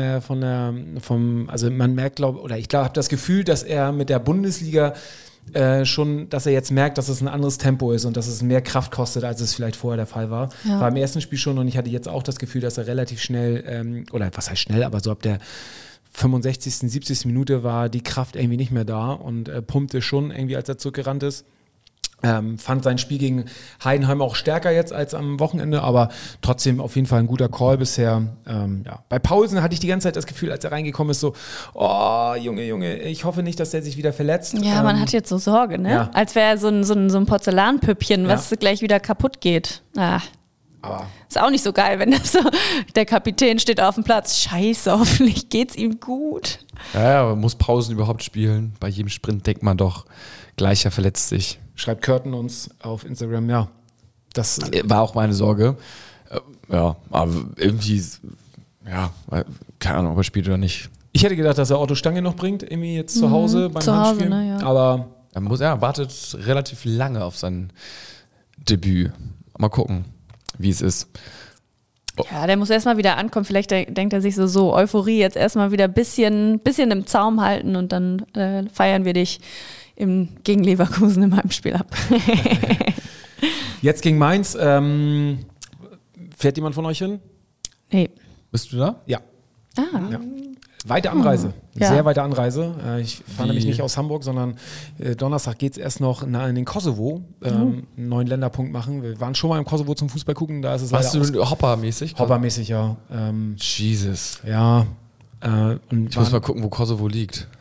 also man merkt, ich habe das Gefühl, dass er mit der Bundesliga dass er jetzt merkt, dass es ein anderes Tempo ist und dass es mehr Kraft kostet, als es vielleicht vorher der Fall war. Ja. War im ersten Spiel schon und ich hatte jetzt auch das Gefühl, dass er relativ schnell, oder was heißt schnell, aber so ab der 65., 70. Minute war die Kraft irgendwie nicht mehr da und pumpte schon irgendwie, als er zurückgerannt ist. Fand sein Spiel gegen Heidenheim auch stärker jetzt als am Wochenende, aber trotzdem auf jeden Fall ein guter Call bisher. Bei Paulsen hatte ich die ganze Zeit das Gefühl, als er reingekommen ist, so, oh, Junge, ich hoffe nicht, dass der sich wieder verletzt.
Ja, man hat jetzt so Sorge, ne? Ja. Als wäre er so ein Porzellanpüppchen, was gleich wieder kaputt geht. Aber ist auch nicht so geil, wenn das so, der Kapitän steht auf dem Platz. Scheiße, hoffentlich geht's ihm gut.
Ja, muss Pausen überhaupt spielen? Bei jedem Sprint denkt man doch, Gleicher verletzt sich.
Schreibt Curtin uns auf Instagram, ja. Das
war auch meine Sorge. Ja, aber irgendwie, keine Ahnung, ob er spielt oder nicht.
Ich hätte gedacht, dass er Otto Stange noch bringt, irgendwie jetzt zu Hause beim Handspiel.
Ne, ja.
Aber er wartet relativ lange auf sein Debüt. Mal gucken, wie es ist.
Ja, der muss erstmal wieder ankommen. Vielleicht denkt er sich so Euphorie jetzt erstmal wieder ein bisschen im Zaum halten und dann feiern wir dich gegen Leverkusen im Heimspiel ab.
Jetzt gegen Mainz. Fährt jemand von euch hin?
Nee.
Bist du da?
Ja.
Ja.
Weite Anreise. Sehr weite Anreise. Ich fahre nämlich nicht aus Hamburg, sondern Donnerstag geht es erst noch in den Kosovo. Einen neuen Länderpunkt machen. Wir waren schon mal im Kosovo zum Fußball gucken. Da ist es
Warst du Hopper-mäßig?
Hopper-mäßig, ja.
Jesus.
Ja.
Ich muss mal gucken, wo Kosovo liegt.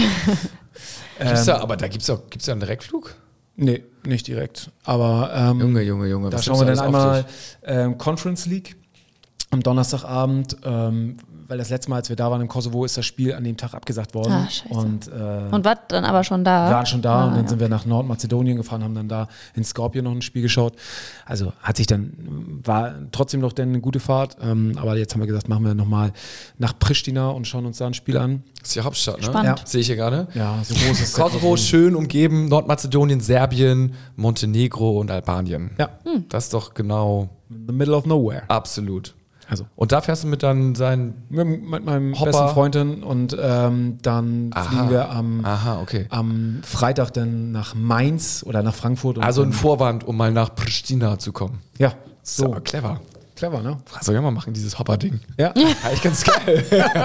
Aber da gibt's ja einen Direktflug?
Nee, nicht direkt. Aber
Junge.
Da schauen wir dann einmal Conference League am Donnerstagabend, weil das letzte Mal, als wir da waren im Kosovo, ist das Spiel an dem Tag abgesagt worden.
Scheiße. Und war dann aber schon da?
Wir waren schon da und dann sind wir nach Nordmazedonien gefahren, haben dann da in Skopje noch ein Spiel geschaut. Also war trotzdem noch eine gute Fahrt, aber jetzt haben wir gesagt, machen wir nochmal nach Pristina und schauen uns da ein Spiel an.
Das ist die Hauptstadt, ne?
Spannend.
Ja. Sehe ich hier gerade.
Ja, so groß ist
Kosovo schön umgeben, Nordmazedonien, Serbien, Montenegro und Albanien.
Ja.
Das ist doch genau...
In the middle of nowhere.
Absolut.
Also.
Und da fährst du mit dann
mit meinem besten Freundin und dann fliegen wir am Freitag dann nach Mainz oder nach Frankfurt.
Also ein Vorwand, um mal nach Pristina zu kommen.
Ja,
so clever.
Clever, ne?
Was soll ich mal machen, dieses Hopper-Ding?
Ja.
Eigentlich ganz geil.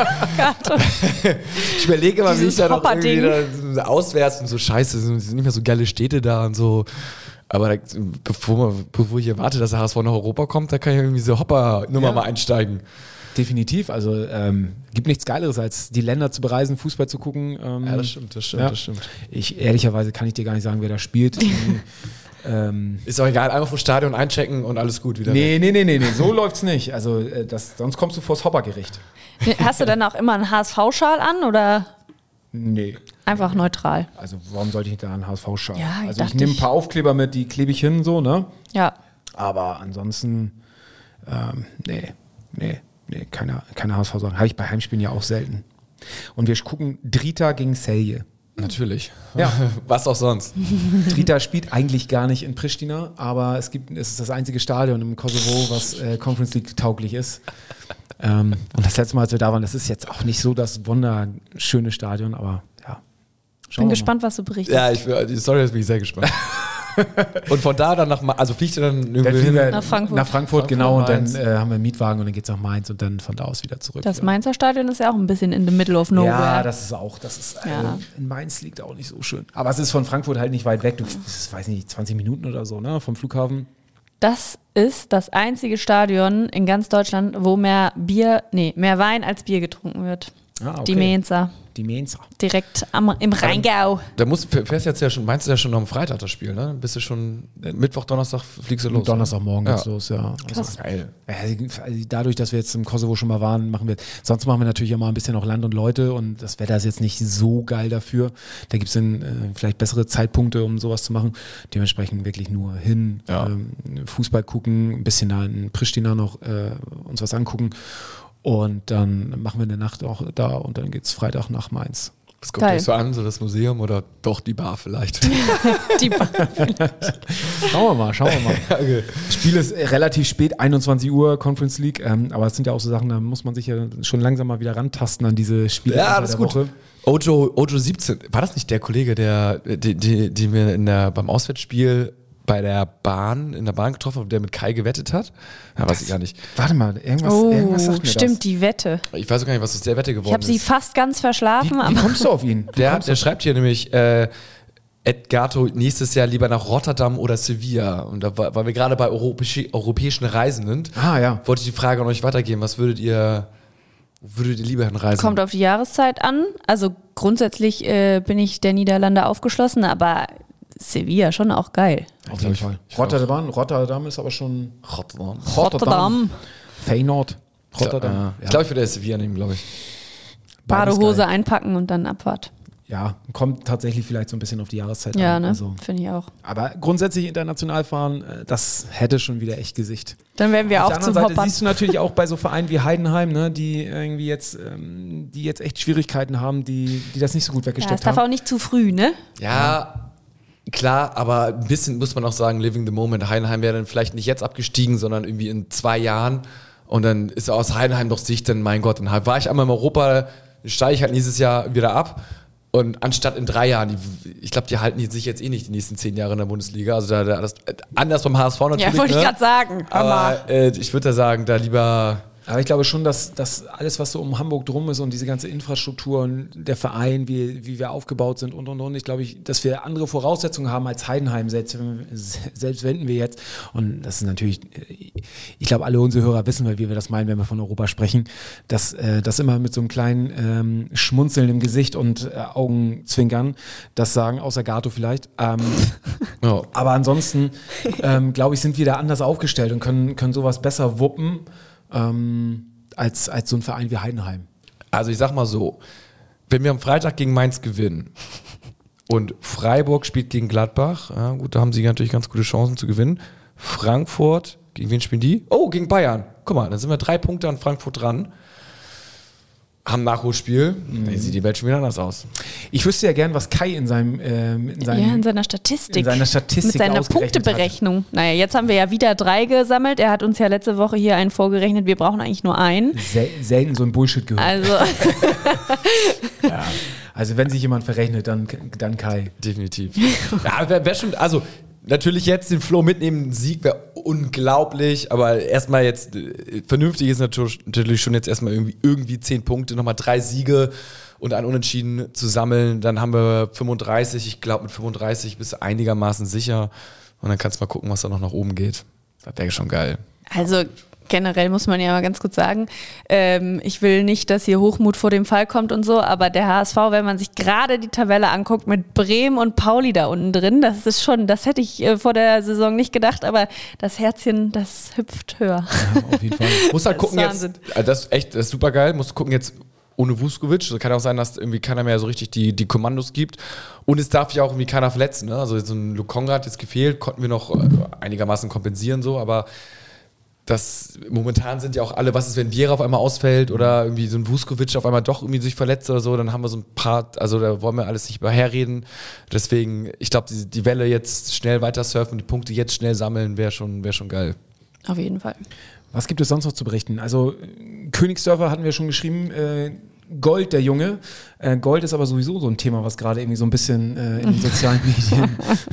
Ich überlege immer, wie ich da noch irgendwie da auswärts und so scheiße, sind nicht mehr so geile Städte da und so. Aber bevor ich erwarte, dass der HSV nach Europa kommt, da kann ich irgendwie so Hopper-Nummer mal einsteigen.
Definitiv. Also gibt nichts Geileres, als die Länder zu bereisen, Fußball zu gucken.
Ja, das stimmt.
Ehrlicherweise kann ich dir gar nicht sagen, wer da spielt.
Ist auch egal, einfach vom Stadion einchecken und alles gut wieder.
Nee, so läuft's nicht. Also sonst kommst du vors Hoppergericht.
Hast du dann auch immer einen HSV-Schal an oder?
Nee.
Einfach neutral.
Also warum sollte ich da einen HSV-Schal?
Ja,
also ich nehme ein paar Aufkleber mit, die klebe ich hin, so, ne?
Ja.
Aber ansonsten, keine HSV-Sachen. Habe ich bei Heimspielen ja auch selten. Und wir gucken Drita gegen Celje.
Natürlich.
Ja.
Was auch sonst.
Drita spielt eigentlich gar nicht in Pristina, aber es ist das einzige Stadion im Kosovo, was Conference League tauglich ist. Und das letzte Mal, als wir da waren, das ist jetzt auch nicht so das wunderschöne Stadion, aber ja.
Bin gespannt, was du berichtest.
Ja, die Story bin ich sehr gespannt. Und von da dann fliegt ihr dann irgendwie hin?
Nach Frankfurt.
Nach Frankfurt, genau. Und dann haben wir einen Mietwagen und dann geht es nach Mainz und dann von da aus wieder zurück.
Das Mainzer Stadion ist ja auch ein bisschen in the middle of nowhere.
Ja, in Mainz liegt auch nicht so schön. Aber es ist von Frankfurt halt nicht weit weg. Weiß nicht, 20 Minuten oder so, ne, vom Flughafen.
Das ist das einzige Stadion in ganz Deutschland, wo mehr Wein als Bier getrunken wird.
Ah, okay.
Die Mainzer. Direkt im Rheingau.
Meinst du ja schon am Freitag das Spiel, ne? Bist du schon Mittwoch, Donnerstag fliegst du los?
Donnerstagmorgen geht's los, ja.
Krass.
Geil.
Dadurch, dass wir jetzt im Kosovo schon mal waren, sonst machen wir natürlich immer ein bisschen auch Land und Leute und das Wetter ist jetzt nicht so geil dafür. Da gibt es dann vielleicht bessere Zeitpunkte, um sowas zu machen. Dementsprechend wirklich nur hin, Fußball gucken, ein bisschen da in Pristina noch uns was angucken. Und dann machen wir eine Nacht auch da und dann geht's Freitag nach Mainz.
Das kommt euch so an, so das Museum oder doch die Bar vielleicht?
Die Bar
vielleicht. Schauen wir mal. Okay. Das Spiel ist relativ spät, 21 Uhr, Conference League, aber es sind ja auch so Sachen, da muss man sich ja schon langsam mal wieder rantasten an diese Spiele
der Woche. Ojo 17, war das nicht der Kollege, die mir beim Auswärtsspiel in der Bahn getroffen hat, der mit Kai gewettet hat? Ja, weiß ich gar nicht.
Warte mal, irgendwas sagt mir
stimmt,
das.
Die Wette.
Ich weiß auch gar nicht, was aus der Wette geworden ist.
Ich habe sie fast ganz verschlafen.
Wie kommst du auf ihn?
Der schreibt hier nämlich, Edgato nächstes Jahr lieber nach Rotterdam oder Sevilla. Und da weil wir gerade bei europäischen Reisen sind, wollte ich die Frage an euch weitergeben. Was würdet ihr lieber hinreisen?
Kommt auf die Jahreszeit an. Also grundsätzlich bin ich der Niederlande aufgeschlossen, aber Sevilla schon auch geil.
Auf jeden Fall. Rotterdam ist aber schon...
Rotterdam.
Feyenoord. Rotterdam.
Ich glaube, ich würde Sevilla nehmen, glaube ich.
Badehose einpacken und dann Abfahrt.
Ja, kommt tatsächlich vielleicht so ein bisschen auf die Jahreszeit an.
Ja, ne? Finde ich auch.
Aber grundsätzlich international fahren, das hätte schon wieder echt Gesicht.
Dann werden wir auch zum Hoppern.
Das siehst du natürlich auch bei so Vereinen wie Heidenheim, ne, die irgendwie jetzt echt Schwierigkeiten haben, die das nicht so gut weggesteckt haben.
Das darf auch nicht zu früh, ne?
Ja. Klar, aber ein bisschen muss man auch sagen, living the moment. Heidenheim wäre dann vielleicht nicht jetzt abgestiegen, sondern irgendwie in 2 Jahren. Und dann ist aus Heidenheim doch Sicht, dann mein Gott, dann war ich einmal in Europa, steige ich halt nächstes Jahr wieder ab. Und anstatt in 3 Jahren, ich glaube, die halten sich jetzt eh nicht die nächsten 10 Jahre in der Bundesliga. Also anders beim HSV natürlich.
Ja, wollte ich gerade sagen.
Aber ich würde da sagen, da lieber...
Aber ich glaube schon, dass alles, was so um Hamburg drum ist und diese ganze Infrastruktur und der Verein, wie wir aufgebaut sind und. Ich glaube, dass wir andere Voraussetzungen haben als Heidenheim, selbst wenn wir jetzt. Und das ist natürlich, ich glaube, alle unsere Hörer wissen, wie wir das meinen, wenn wir von Europa sprechen, dass das immer mit so einem kleinen Schmunzeln im Gesicht und Augenzwinkern, das sagen, außer Gato vielleicht. Aber ansonsten, glaube ich, sind wir da anders aufgestellt und können sowas besser wuppen. Als so ein Verein wie Heidenheim.
Also ich sag mal so, wenn wir am Freitag gegen Mainz gewinnen und Freiburg spielt gegen Gladbach, ja gut, da haben sie natürlich ganz gute Chancen zu gewinnen. Frankfurt, gegen wen spielen die? Oh, gegen Bayern. Guck mal, dann sind wir 3 Punkte an Frankfurt dran. haben Nachholspiel, dann sieht die Welt schon wieder anders aus.
Ich wüsste ja gern, was Kai in seiner
Statistik.
Mit
seiner Punkteberechnung. Hat. Naja, jetzt haben wir ja wieder 3 gesammelt. Er hat uns ja letzte Woche hier einen vorgerechnet. Wir brauchen eigentlich nur einen.
Selten so ein Bullshit gehört.
Also.
Ja. Also wenn sich jemand verrechnet, dann Kai.
Definitiv. Ja, wäre schon, also natürlich jetzt den Flow mitnehmen, ein Sieg wäre unglaublich, aber erstmal jetzt vernünftig ist natürlich schon jetzt erstmal irgendwie 10 Punkte, nochmal 3 Siege und ein Unentschieden zu sammeln, dann haben wir 35, ich glaube mit 35 bist du einigermaßen sicher und dann kannst du mal gucken, was da noch nach oben geht. Das wäre schon geil.
Also generell muss man ja mal ganz kurz sagen, ich will nicht, dass hier Hochmut vor dem Fall kommt und so, aber der HSV, wenn man sich gerade die Tabelle anguckt mit Bremen und Pauli da unten drin, das ist schon, das hätte ich vor der Saison nicht gedacht, aber das Herzchen, das hüpft höher.
Ja, auf jeden Fall.
Muss halt gucken jetzt, das ist super geil, musst gucken jetzt ohne Vuskovic, also kann auch sein, dass irgendwie keiner mehr so richtig die Kommandos gibt und es darf ja auch irgendwie keiner verletzen, ne? Also so ein Lukonga hat jetzt gefehlt, konnten wir noch einigermaßen kompensieren so, aber momentan sind ja auch alle, was ist, wenn Vieira auf einmal ausfällt oder irgendwie so ein Vuskovic auf einmal doch irgendwie sich verletzt oder so, dann haben wir so ein paar, also da wollen wir alles nicht überherreden. Deswegen, ich glaube, die Welle jetzt schnell weiter surfen und die Punkte jetzt schnell sammeln, wäre schon geil.
Auf jeden Fall.
Was gibt es sonst noch zu berichten? Also Königsdörfer hatten wir schon geschrieben, Gold, der Junge. Gold ist aber sowieso so ein Thema, was gerade irgendwie so ein bisschen in den sozialen Medien.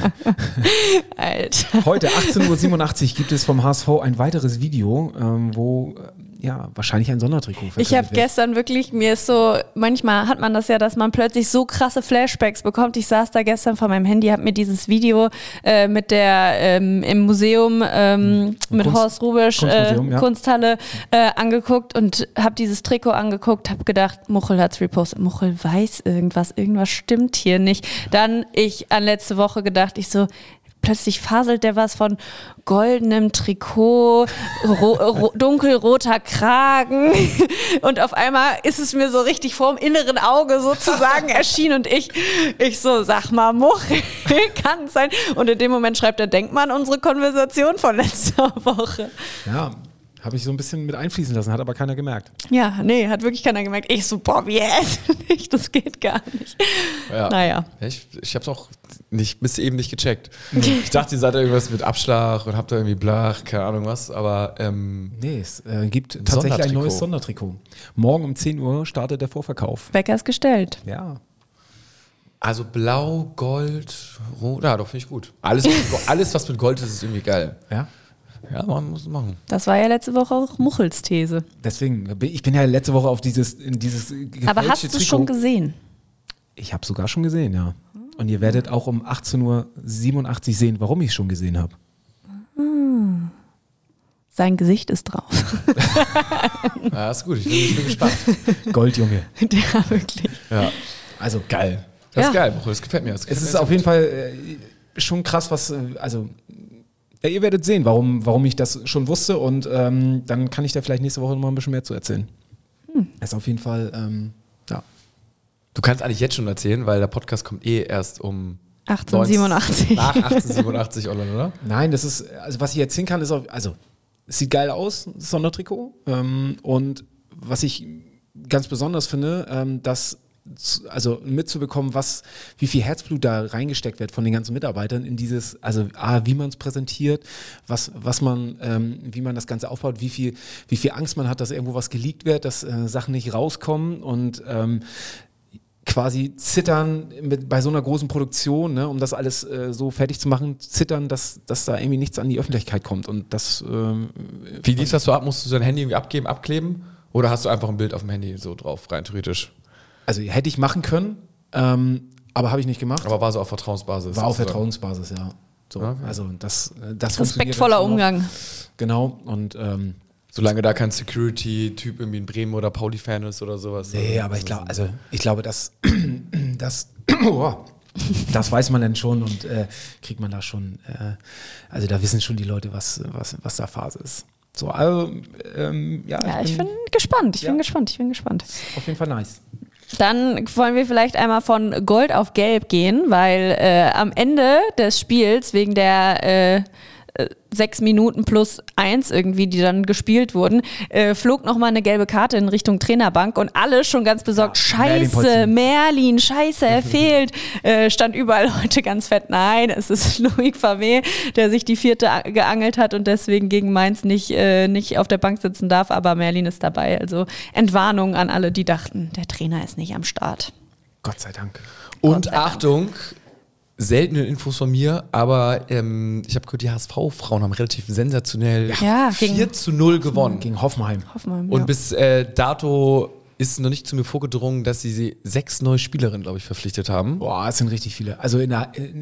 Alter.
Heute, 18.87 Uhr, gibt es vom HSV ein weiteres Video, wo wahrscheinlich ein Sondertrikot verkauft wird.
Ich habe gestern wirklich, mir ist so, manchmal hat man das ja, dass man plötzlich so krasse Flashbacks bekommt. Ich saß da gestern vor meinem Handy, habe mir dieses Video mit der im Museum mit Horst Rubisch Kunsthalle angeguckt und habe dieses Trikot angeguckt, habe gedacht, Muchel hat's repostet. Muchel weiß irgendwas stimmt hier nicht. Dann ich an letzte Woche gedacht, plötzlich faselt der was von goldenem Trikot, dunkelroter Kragen und auf einmal ist es mir so richtig vorm inneren Auge sozusagen erschienen und ich so, sag mal, Muchel, kann es sein? Und in dem Moment schreibt er, denk mal an unsere Konversation von letzter Woche.
Ja, habe ich so ein bisschen mit einfließen lassen, hat aber keiner gemerkt.
Ja, nee, hat wirklich keiner gemerkt. Ich so, boah, wie nicht, das geht gar nicht.
Ja.
Naja.
Ich habe es auch bis eben nicht gecheckt. Ich dachte, ihr seid da irgendwas mit Abschlag und habt da irgendwie Blach, keine Ahnung was, aber
nee, es gibt tatsächlich ein neues Sondertrikot. Morgen um 10 Uhr startet der Vorverkauf.
Wecker ist gestellt.
Ja.
Also blau, Gold, rot, ja, doch, finde ich gut. Alles, was mit Gold ist irgendwie geil.
Ja.
Ja, man muss es machen.
Das war ja letzte Woche auch Muchels These.
Deswegen, ich bin ja letzte Woche auf dieses gefälschte
Aber hast du es schon gesehen?
Ich habe sogar schon gesehen, ja. Und ihr werdet auch um 18.87 Uhr sehen, warum ich es schon gesehen habe.
Sein Gesicht ist drauf.
Ja, ist gut, ich bin gespannt.
Goldjunge.
Ja, wirklich.
Ja.
Also
geil. Das ist geil, das gefällt mir.
Es ist auf jeden Fall schon krass, ihr werdet sehen, warum ich das schon wusste und dann kann ich da vielleicht nächste Woche noch mal ein bisschen mehr zu erzählen. Ist auf jeden Fall, ja.
Du kannst eigentlich jetzt schon erzählen, weil der Podcast kommt erst um
1887.
Nach 1887 online, oder?
Nein, das ist, also was ich erzählen kann, ist es sieht geil aus, das Sondertrikot. Und was ich ganz besonders finde, mitzubekommen, wie viel Herzblut da reingesteckt wird von den ganzen Mitarbeitern in dieses, wie man es präsentiert, wie man das Ganze aufbaut, wie viel Angst man hat, dass irgendwo was geleakt wird, dass Sachen nicht rauskommen und quasi zittern bei so einer großen Produktion, ne, um das alles so fertig zu machen, zittern, dass da irgendwie nichts an die Öffentlichkeit kommt und das.
Wie lief das so ab? Musst du dein Handy irgendwie abkleben? Oder hast du einfach ein Bild auf dem Handy so drauf, rein theoretisch?
Also hätte ich machen können, aber habe ich nicht gemacht.
Aber war so auf Vertrauensbasis?
War auf Vertrauensbasis, ja. So,
okay.
Also das
respektvoller Umgang.
Genau, und
solange da kein Security-Typ irgendwie in Bremen oder Pauli-Fan ist oder sowas.
Nee, aber ich glaube, das weiß man dann schon und kriegt man da schon, da wissen schon die Leute, was da Phase ist. So,
ich bin gespannt. Ich bin gespannt.
Auf jeden Fall nice.
Dann wollen wir vielleicht einmal von Gold auf Gelb gehen, weil am Ende des Spiels wegen der 6 Minuten plus 1 irgendwie, die dann gespielt wurden, flog nochmal eine gelbe Karte in Richtung Trainerbank und alle schon ganz besorgt, scheiße, Merlin, scheiße, er fehlt. Stand überall heute ganz fett, nein, es ist Loic Favre, der sich die 4. geangelt hat und deswegen gegen Mainz nicht auf der Bank sitzen darf, aber Merlin ist dabei. Also Entwarnung an alle, die dachten, der Trainer ist nicht am Start.
Gott sei Dank.
Und Achtung, seltene Infos von mir, aber ich habe gehört, die HSV-Frauen haben relativ sensationell 4-0 gewonnen.
Gegen Hoffenheim.
Und bis dato ist noch nicht zu mir vorgedrungen, dass sie 6 neue Spielerinnen, glaube ich, verpflichtet haben.
Boah, es sind richtig viele. Also in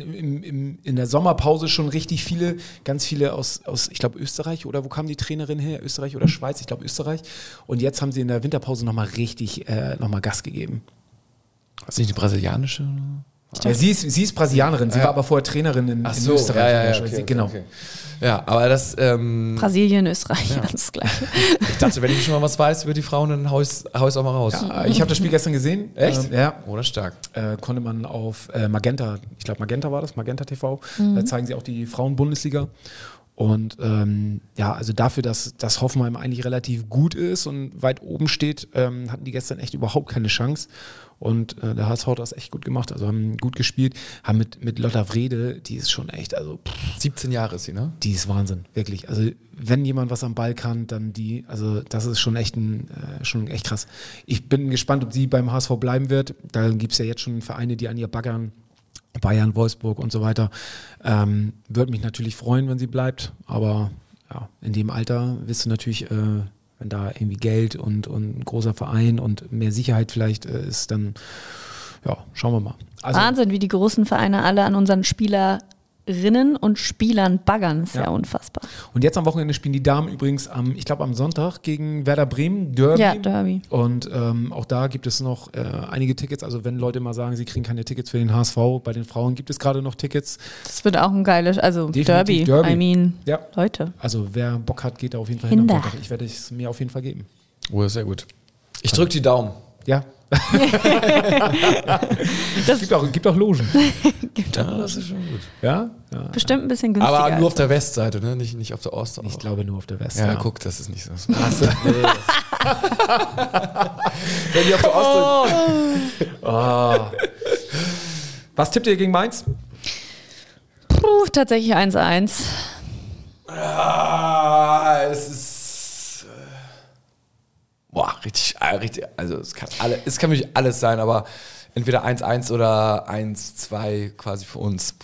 der Sommerpause schon richtig viele, ganz viele aus ich glaube, Österreich, oder wo kam die Trainerin her? Österreich oder Schweiz? Ich glaube, Österreich. Und jetzt haben sie in der Winterpause nochmal richtig nochmal Gas gegeben.
Ist nicht die brasilianische?
Ja, sie ist Brasilianerin, sie war aber vorher Trainerin in Österreich.
Okay,
genau.
Okay. Ja, aber das...
Brasilien, Österreich, alles gleich.
Ich dachte, wenn ich schon mal was weiß über die Frauen, dann hau ich auch mal raus.
Ja, ich habe das Spiel gestern gesehen.
Echt?
Ja.
Oder stark.
Konnte man auf Magenta, ich glaube Magenta war das, Magenta TV, da zeigen sie auch die Frauen-Bundesliga. Und also dafür, dass Hoffenheim eigentlich relativ gut ist und weit oben steht, hatten die gestern echt überhaupt keine Chance. Und der HSV hat das echt gut gemacht, also haben gut gespielt, haben mit Lotta Wrede, die ist schon echt, also
17 Jahre ist sie, ne?
Die ist Wahnsinn, wirklich. Also wenn jemand was am Ball kann, dann die, also das ist schon echt schon echt krass. Ich bin gespannt, ob sie beim HSV bleiben wird. Da gibt es ja jetzt schon Vereine, die an ihr baggern. Bayern, Wolfsburg und so weiter. Würde mich natürlich freuen, wenn sie bleibt, aber ja, in dem Alter wirst du natürlich, wenn da irgendwie Geld und ein großer Verein und mehr Sicherheit vielleicht ist, dann ja, schauen wir mal. Also,
Wahnsinn, wie die großen Vereine alle an unseren Spielerinnen und Spielern baggern, ist ja unfassbar.
Und jetzt am Wochenende spielen die Damen übrigens am Sonntag gegen Werder Bremen, Derby.
Ja, Derby.
Und auch da gibt es noch einige Tickets, also wenn Leute mal sagen, sie kriegen keine Tickets für den HSV, bei den Frauen gibt es gerade noch Tickets.
Das wird auch ein geiles, also Derby, I mean,
ja.
Leute.
Also wer Bock hat, geht da auf jeden Fall hin am Sonntag. Ich werde es mir auf jeden Fall geben.
Oh, sehr gut. Ich drücke die Daumen.
Ja. Das gibt auch Logen.
Das ist schon gut.
Ja?
Bestimmt ein bisschen günstiger.
Aber nur auf der Westseite, ne? Nicht auf der Ostseite.
Ich glaube nur auf der West.
Ja, guck, das ist nicht so. Wenn die auf der Ostseite.
Was tippt ihr gegen Mainz?
Tatsächlich 1-1.
Es ist. Richtig, also es kann wirklich alles sein, aber entweder 1-1 oder 1-2 quasi für uns.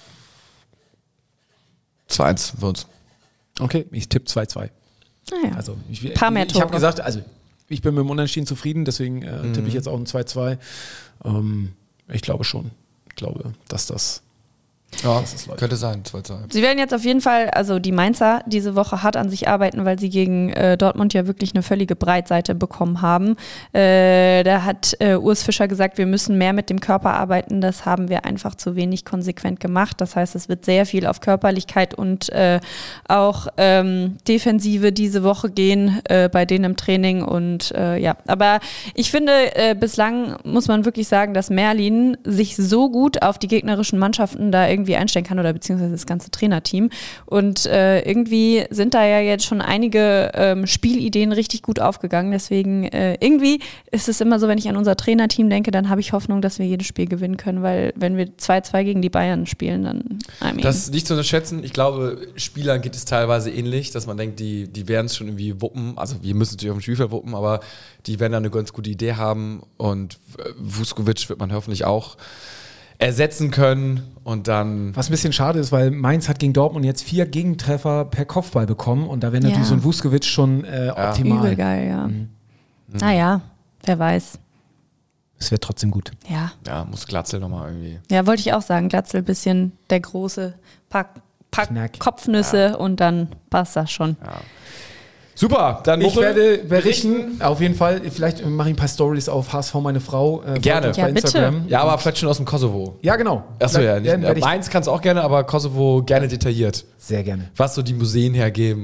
2-1 für uns.
Okay, ich tippe 2-2.
Naja,
also ich
mehr Tore.
Ich habe gesagt, also ich bin mit dem Unentschieden zufrieden, deswegen tippe ich jetzt auch ein 2-2. Ich glaube schon. Ich glaube, dass das...
Ja, das könnte sein, 2-2.
Sie werden jetzt auf jeden Fall, also die Mainzer, diese Woche hart an sich arbeiten, weil sie gegen Dortmund ja wirklich eine völlige Breitseite bekommen haben. Da hat Urs Fischer gesagt, wir müssen mehr mit dem Körper arbeiten. Das haben wir einfach zu wenig konsequent gemacht. Das heißt, es wird sehr viel auf Körperlichkeit und auch Defensive diese Woche gehen bei denen im Training. Und aber ich finde, bislang muss man wirklich sagen, dass Merlin sich so gut auf die gegnerischen Mannschaften da irgendwie einstellen kann oder beziehungsweise das ganze Trainerteam. Und irgendwie sind da ja jetzt schon einige Spielideen richtig gut aufgegangen. Deswegen irgendwie ist es immer so, wenn ich an unser Trainerteam denke, dann habe ich Hoffnung, dass wir jedes Spiel gewinnen können, weil wenn wir 2-2 gegen die Bayern spielen, dann
Das ist nicht zu unterschätzen. Ich glaube, Spielern geht es teilweise ähnlich, dass man denkt, die werden es schon irgendwie wuppen. Also wir müssen natürlich auf dem Spielfeld wuppen, aber die werden da eine ganz gute Idee haben und Vuskovic wird man hoffentlich auch ersetzen können und dann...
Was ein bisschen schade ist, weil Mainz hat gegen Dortmund jetzt 4 Gegentreffer per Kopfball bekommen und da wäre natürlich so ein Vuskovic schon optimal.
Übel geil, ja. Naja, wer weiß.
Es wird trotzdem gut.
Ja.
Ja, muss Glatzel nochmal irgendwie...
Ja, wollte ich auch sagen. Glatzel, bisschen der große Pack Kopfnüsse und dann passt das schon.
Ja. Super, dann
ich werde berichten, auf jeden Fall, vielleicht mache ich ein paar Stories auf HSV meine Frau.
Gerne.
Ja,
bei Instagram.
Ja, aber vielleicht schon aus dem Kosovo.
Ja, genau.
Achso, ja. Mainz kannst du auch gerne, aber Kosovo gerne detailliert.
Sehr gerne.
Was so die Museen hergeben.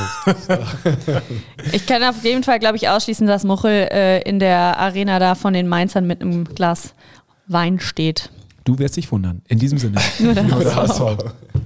Ich kann auf jeden Fall, glaube ich, ausschließen, dass Muchel in der Arena da von den Mainzern mit einem Glas Wein steht.
Du wirst dich wundern. In diesem Sinne.
Nur der HSV.